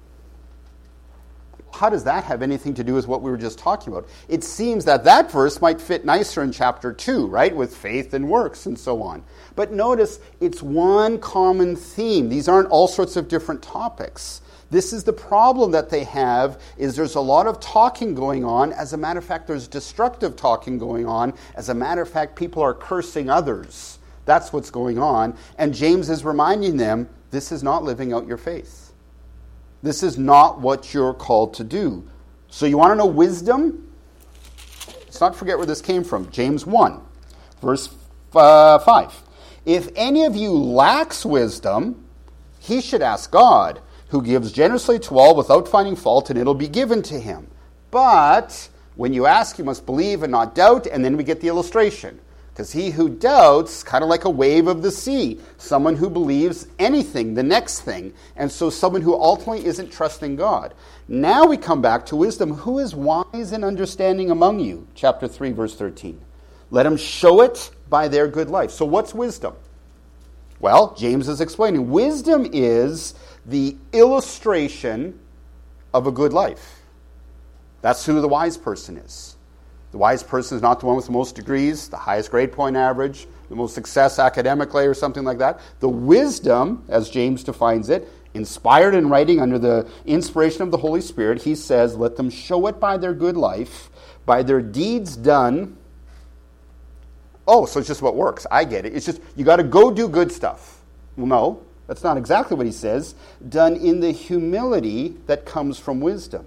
S1: How does that have anything to do with what we were just talking about? It seems that that verse might fit nicer in chapter two, right, with faith and works and so on. But notice it's one common theme. These aren't all sorts of different topics. This is the problem that they have, is there's a lot of talking going on. As a matter of fact, there's destructive talking going on. As a matter of fact, people are cursing others. That's what's going on. And James is reminding them, this is not living out your faith. This is not what you're called to do. So you want to know wisdom? Let's not forget where this came from. James one, verse uh, five. If any of you lacks wisdom, he should ask God, who gives generously to all without finding fault, and it'll be given to him. But when you ask, you must believe and not doubt, and then we get the illustration. Because he who doubts, kind of like a wave of the sea, someone who believes anything, the next thing, and so someone who ultimately isn't trusting God. Now we come back to wisdom. Who is wise and understanding among you? Chapter three, verse thirteen. Let him show it by their good life. So what's wisdom? Well, James is explaining. Wisdom is the illustration of a good life. That's who the wise person is. The wise person is not the one with the most degrees, the highest grade point average, the most success academically or something like that. The wisdom, as James defines it, inspired in writing under the inspiration of the Holy Spirit, he says, let them show it by their good life, by their deeds done. Oh, so it's just what works. I get it. It's just, you got to go do good stuff. Well, no, that's not exactly what he says. Done in the humility that comes from wisdom.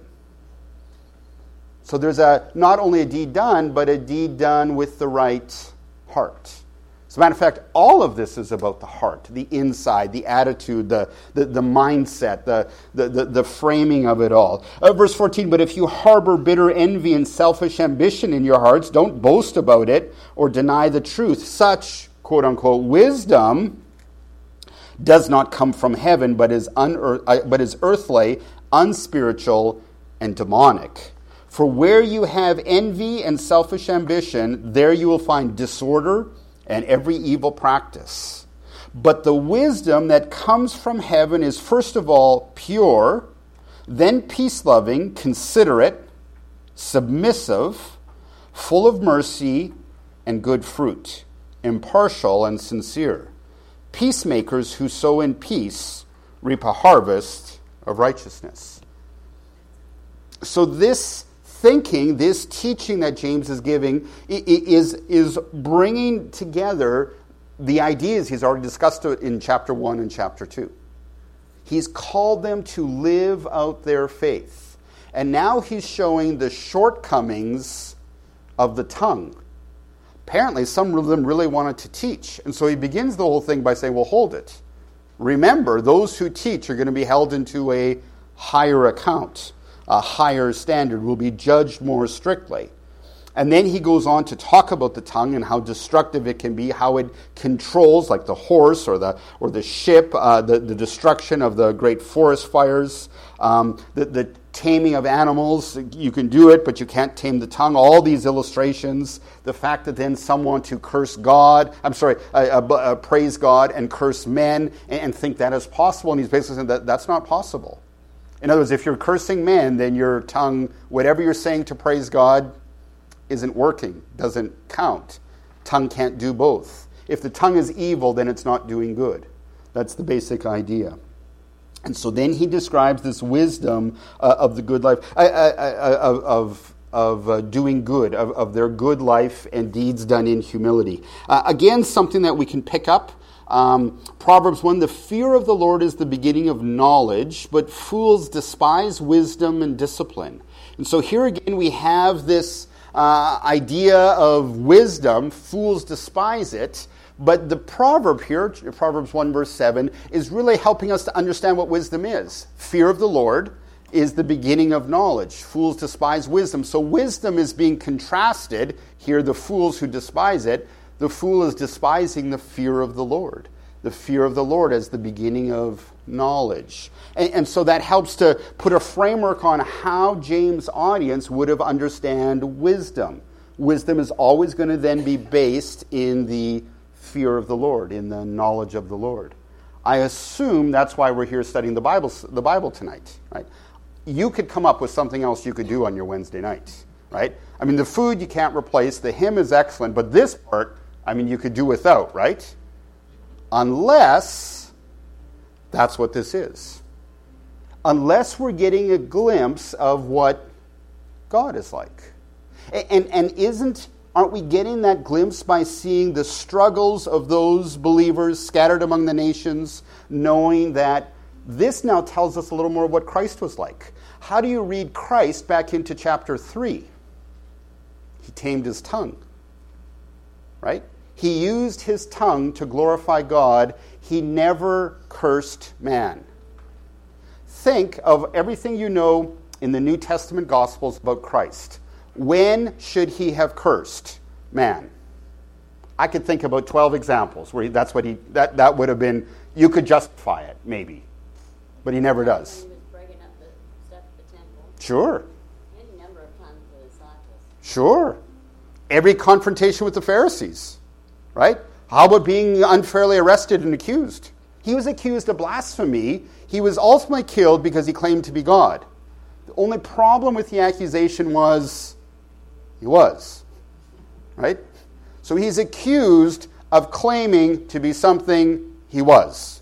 S1: So there's a not only a deed done, but a deed done with the right heart. As a matter of fact, all of this is about the heart, the inside, the attitude, the, the, the mindset, the, the, the, the framing of it all. Uh, verse fourteen, but if you harbor bitter envy and selfish ambition in your hearts, don't boast about it or deny the truth. Such, quote unquote, wisdom does not come from heaven, but is, unearth, uh, but is earthly, unspiritual, and demonic. For where you have envy and selfish ambition, there you will find disorder and every evil practice. But the wisdom that comes from heaven is first of all pure, then peace-loving, considerate, submissive, full of mercy and good fruit, impartial and sincere. Peacemakers who sow in peace reap a harvest of righteousness. So this thinking, this teaching that James is giving is, is bringing together the ideas he's already discussed in chapter one and chapter two. He's called them to live out their faith. And now he's showing the shortcomings of the tongue. Apparently, some of them really wanted to teach. And so he begins the whole thing by saying, well, hold it. Remember, those who teach are going to be held into a higher account. A higher standard, will be judged more strictly. And then he goes on to talk about the tongue and how destructive it can be, how it controls, like the horse or the or the ship, uh, the, the destruction of the great forest fires, um, the, the taming of animals. You can do it, but you can't tame the tongue. All these illustrations, the fact that then some want to curse God, I'm sorry, uh, uh, uh, praise God and curse men and, and think that is possible. And he's basically saying that that's not possible. In other words, if you're cursing men, then your tongue, whatever you're saying to praise God, isn't working, doesn't count. Tongue can't do both. If the tongue is evil, then it's not doing good. That's the basic idea. And so then he describes this wisdom uh, of the good life, uh, uh, uh, of, of uh, doing good, of, of their good life and deeds done in humility. Uh, again, something that we can pick up. Um, Proverbs one, the fear of the Lord is the beginning of knowledge, but fools despise wisdom and discipline. And so here again we have this uh, idea of wisdom. Fools despise it. But the proverb here, Proverbs one verse seven, is really helping us to understand what wisdom is. Fear of the Lord is the beginning of knowledge. Fools despise wisdom. So wisdom is being contrasted. Here the fools who despise it. The fool is despising the fear of the Lord. the fear of the Lord as the beginning of knowledge. And, and so that helps to put a framework on how James' audience would have understand wisdom. Wisdom is always going to then be based in the fear of the Lord, in the knowledge of the Lord. I assume that's why we're here studying the Bible, the Bible tonight, right? You could come up with something else you could do on your Wednesday night, right? I mean, the food you can't replace, the hymn is excellent, but this part, I mean, you could do without, right? Unless that's what this is. Unless we're getting a glimpse of what God is like. And, and, and isn't, aren't we getting that glimpse by seeing the struggles of those believers scattered among the nations, knowing that this now tells us a little more of what Christ was like? How do you read Christ back into chapter three? He tamed his tongue, right? He used his tongue to glorify God. He never cursed man. Think of everything you know in the New Testament Gospels about Christ. When should he have cursed man? I could think about twelve examples where he, that's what he that, that would have been, you could justify it, maybe. But he never does.
S2: When he was breaking up the stuff at the temple.
S1: Sure.
S2: Any number of times with the disciples.
S1: Sure. Every confrontation with the Pharisees, right? How about being unfairly arrested and accused? He was accused of blasphemy. He was ultimately killed because he claimed to be God. The only problem with the accusation was he was, right? So he's accused of claiming to be something he was.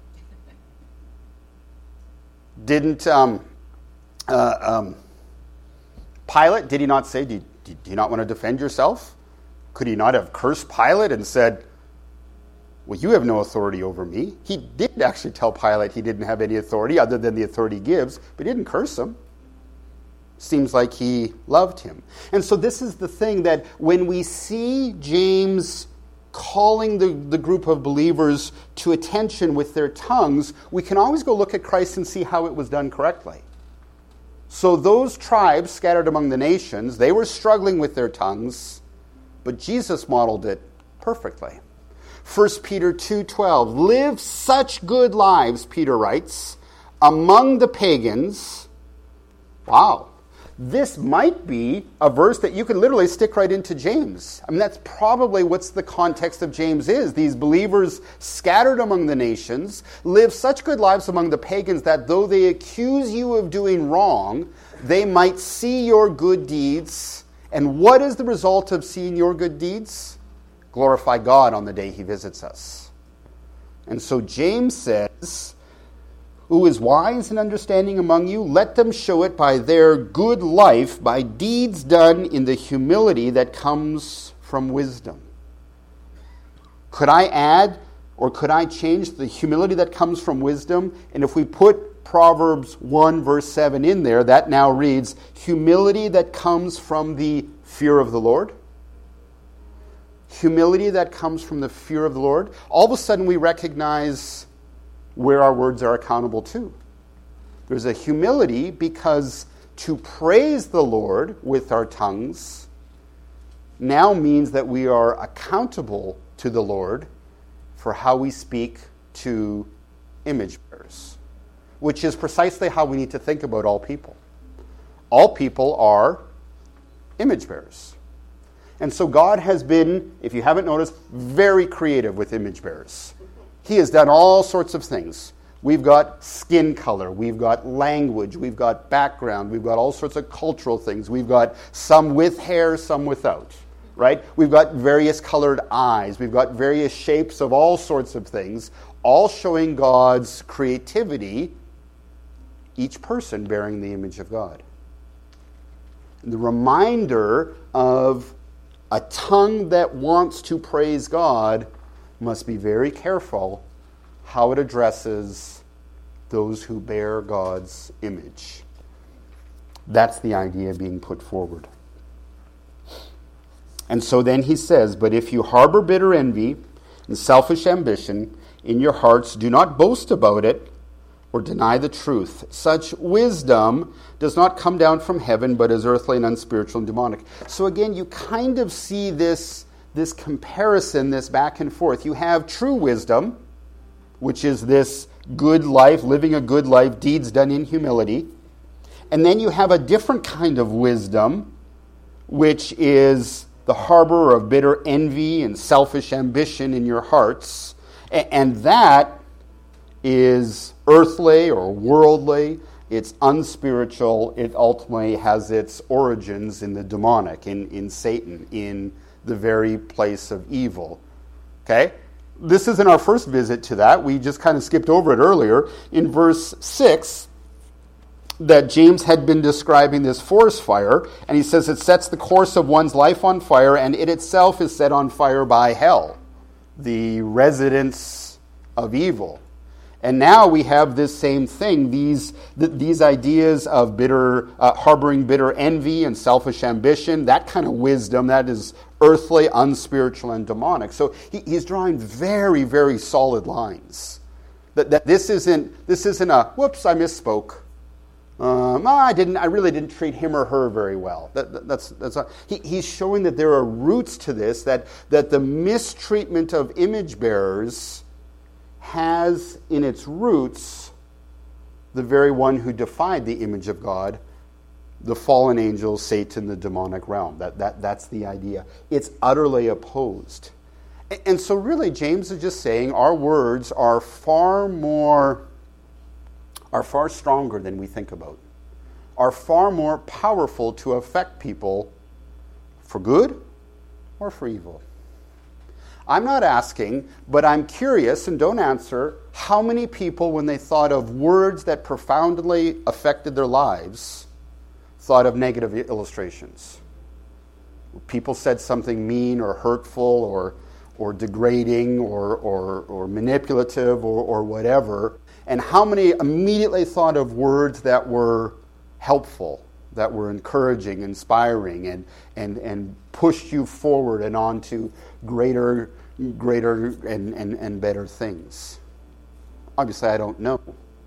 S1: Didn't um, uh, um, Pilate, did he not say, do you, do you not want to defend yourself? Could he not have cursed Pilate and said, well, you have no authority over me? He did actually tell Pilate he didn't have any authority other than the authority he gives, but he didn't curse him. Seems like he loved him. And so this is the thing, that when we see James calling the, the group of believers to attention with their tongues, we can always go look at Christ and see how it was done correctly. So those tribes scattered among the nations, they were struggling with their tongues, but Jesus modeled it perfectly. First Peter two twelve, live such good lives, Peter writes, among the pagans. Wow. This might be a verse that you could literally stick right into James. I mean, that's probably what's the context of James is. These believers scattered among the nations live such good lives among the pagans that though they accuse you of doing wrong, they might see your good deeds. And what is the result of seeing your good deeds? Glorify God on the day he visits us. And so James says, who is wise and understanding among you, let them show it by their good life, by deeds done in the humility that comes from wisdom. Could I add, or could I change the humility that comes from wisdom? And if we put Proverbs one verse seven in there, that now reads, humility that comes from the fear of the Lord. Humility that comes from the fear of the Lord. All of a sudden we recognize where our words are accountable to. There's a humility because to praise the Lord with our tongues now means that we are accountable to the Lord for how we speak to image bearers, which is precisely how we need to think about all people. All people are image bearers. And so God has been, if you haven't noticed, very creative with image bearers. He has done all sorts of things. We've got skin color, we've got language, we've got background, we've got all sorts of cultural things. We've got some with hair, some without, right? We've got various colored eyes. We've got various shapes of all sorts of things, all showing God's creativity, each person bearing the image of God. And the reminder of a tongue that wants to praise God must be very careful how it addresses those who bear God's image. That's the idea being put forward. And so then he says, but if you harbor bitter envy and selfish ambition in your hearts, do not boast about it or deny the truth. Such wisdom does not come down from heaven, but is earthly and unspiritual and demonic. So again, you kind of see this, this comparison, this back and forth. You have true wisdom, which is this good life, living a good life, deeds done in humility. And then you have a different kind of wisdom, which is the harbor of bitter envy and selfish ambition in your hearts. And that is earthly or worldly. It's unspiritual. It ultimately has its origins in the demonic, in, in Satan, in the very place of evil. Okay? This isn't our first visit to that. We just kind of skipped over it earlier. In verse six, that James had been describing this forest fire, and he says it sets the course of one's life on fire, and it itself is set on fire by hell, the residence of evil. And now we have this same thing, these th- these ideas of bitter, uh, harboring bitter envy and selfish ambition, that kind of wisdom, that is earthly, unspiritual, and demonic. So he, he's drawing very, very solid lines. That, that this isn't this isn't a, whoops, I misspoke. Um, oh, I didn't. I really didn't treat him or her very well. That, that, that's that's. A, he, he's showing that there are roots to this. That that the mistreatment of image bearers has in its roots the very one who defied the image of God, the fallen angel, Satan, the demonic realm. That that that's the idea. It's utterly opposed. And, and so, really, James is just saying our words are far more. are far stronger than we think about, are far more powerful to affect people for good or for evil. I'm not asking, but I'm curious, and don't answer, how many people, when they thought of words that profoundly affected their lives, thought of negative illustrations. People said something mean or hurtful or or degrading or, or, or manipulative or, or whatever, and how many immediately thought of words that were helpful, that were encouraging, inspiring, and and and pushed you forward and on to greater, greater and, and, and better things. Obviously, I don't know.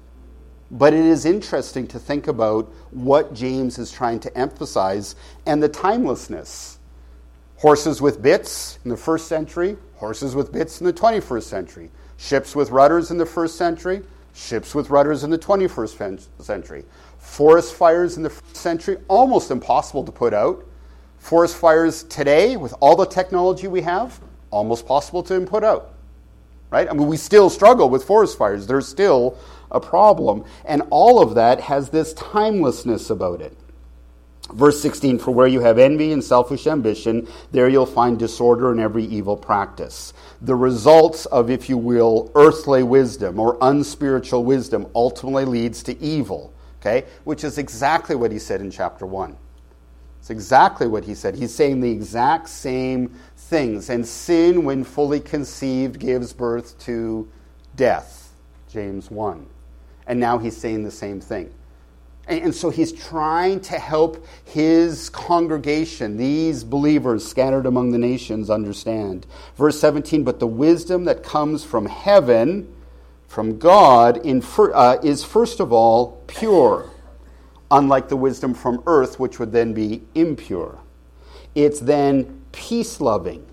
S1: But it is interesting to think about what James is trying to emphasize and the timelessness. Horses with bits in the first century, horses with bits in the twenty-first century. Ships with rudders in the first century, ships with rudders in the twenty-first century. Forest fires in the first century, almost impossible to put out. Forest fires today, with all the technology we have, almost possible to put out. Right? I mean, we still struggle with forest fires. There's still a problem. And all of that has this timelessness about it. Verse sixteen, for where you have envy and selfish ambition, there you'll find disorder and every evil practice. The results of, if you will, earthly wisdom or unspiritual wisdom ultimately leads to evil. Okay? Which is exactly what he said in chapter one. It's exactly what he said. He's saying the exact same things. And sin, when fully conceived, gives birth to death. James one. And now he's saying the same thing. And so he's trying to help his congregation, these believers scattered among the nations, understand. Verse seventeen, but the wisdom that comes from heaven, from God, in, uh, is first of all pure, unlike the wisdom from earth, which would then be impure. It's then peace-loving.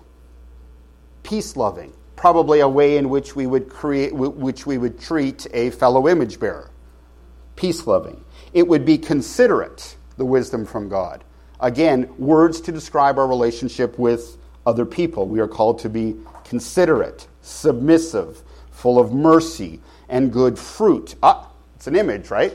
S1: Peace-loving. Probably a way in which we would create, which we would treat a fellow image bearer. Peace-loving. It would be considerate, the wisdom from God. Again, words to describe our relationship with other people. We are called to be considerate, submissive, full of mercy, and good fruit. Ah, it's an image, right?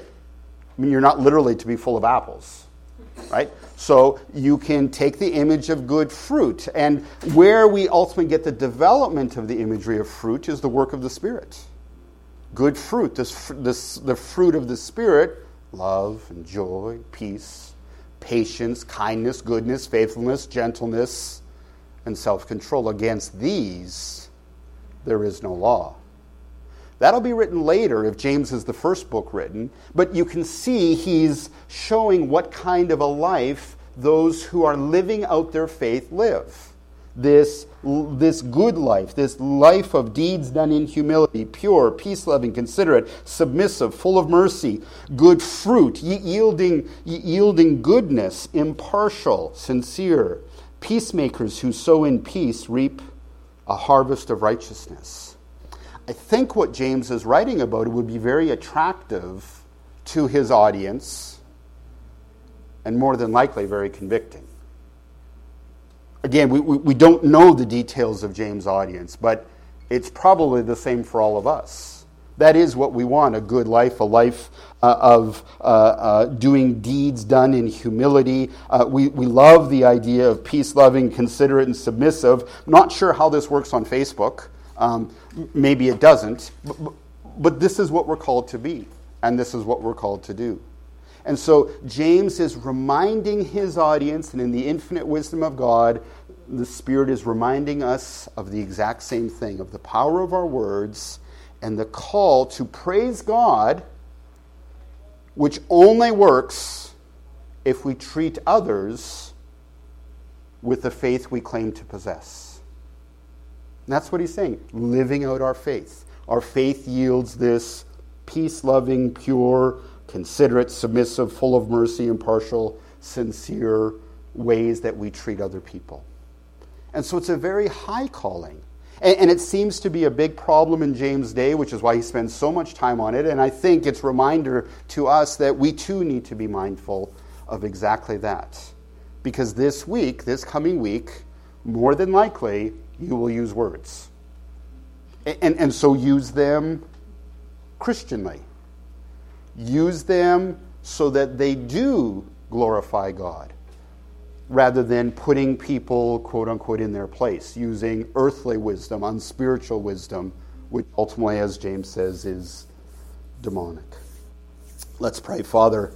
S1: I mean, you're not literally to be full of apples, right? So you can take the image of good fruit. And where we ultimately get the development of the imagery of fruit is the work of the Spirit. Good fruit, this, this, the fruit of the Spirit, love and joy, peace, patience, kindness, goodness, faithfulness, gentleness, and self-control. Against these, there is no law. That'll be written later if James is the first book written, but you can see he's showing what kind of a life those who are living out their faith live. This, this good life, this life of deeds done in humility, pure, peace-loving, considerate, submissive, full of mercy, good fruit, yielding, yielding goodness, impartial, sincere, peacemakers who sow in peace reap a harvest of righteousness. I think what James is writing about would be very attractive to his audience and more than likely very convicting. Again, we, we, we don't know the details of James' audience, but it's probably the same for all of us. That is what we want, a good life, a life uh, of uh, uh, doing deeds done in humility. Uh, we, we love the idea of peace-loving, considerate, and submissive. Not sure how this works on Facebook. Um, maybe it doesn't. But, but this is what we're called to be, and this is what we're called to do. And so James is reminding his audience, and in the infinite wisdom of God, the Spirit is reminding us of the exact same thing, of the power of our words and the call to praise God, which only works if we treat others with the faith we claim to possess. And that's what he's saying, living out our faith. Our faith yields this peace-loving, pure, considerate, submissive, full of mercy, impartial, sincere ways that we treat other people. And so it's a very high calling. And, and it seems to be a big problem in James' day, which is why he spends so much time on it. And I think it's a reminder to us that we too need to be mindful of exactly that. Because this week, this coming week, more than likely, you will use words. And, and, and so use them Christianly. Use them so that they do glorify God, rather than putting people, quote-unquote, in their place, using earthly wisdom, unspiritual wisdom, which ultimately, as James says, is demonic. Let's pray. Father,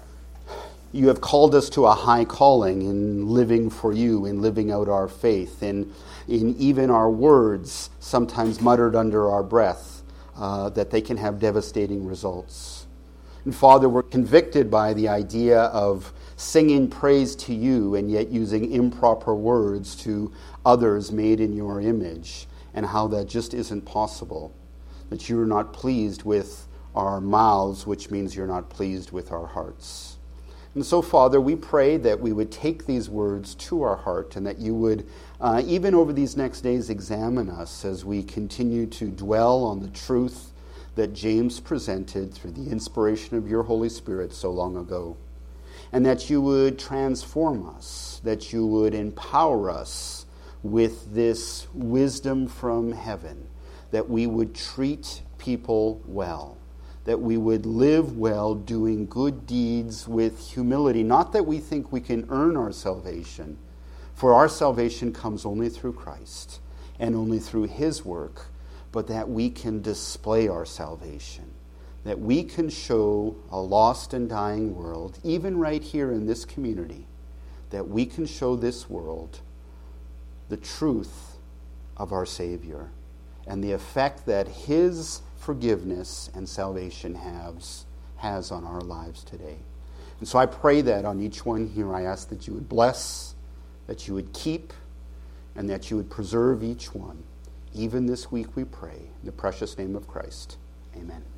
S1: you have called us to a high calling in living for you, in living out our faith, in, in even our words, sometimes muttered under our breath, uh, that they can have devastating results. And Father, we're convicted by the idea of singing praise to you and yet using improper words to others made in your image, and how that just isn't possible. That you're not pleased with our mouths, which means you're not pleased with our hearts. And so, Father, we pray that we would take these words to our heart, and that you would, uh, even over these next days, examine us as we continue to dwell on the truth that James presented through the inspiration of your Holy Spirit so long ago. And that you would transform us, that you would empower us with this wisdom from heaven, that we would treat people well, that we would live well doing good deeds with humility, not that we think we can earn our salvation, for our salvation comes only through Christ and only through his work, but that we can display our salvation, that we can show a lost and dying world, even right here in this community, that we can show this world the truth of our Savior and the effect that his forgiveness and salvation has, has on our lives today. And so I pray that on each one here, I ask that you would bless, that you would keep, and that you would preserve each one. Even this week we pray, in the precious name of Christ. Amen.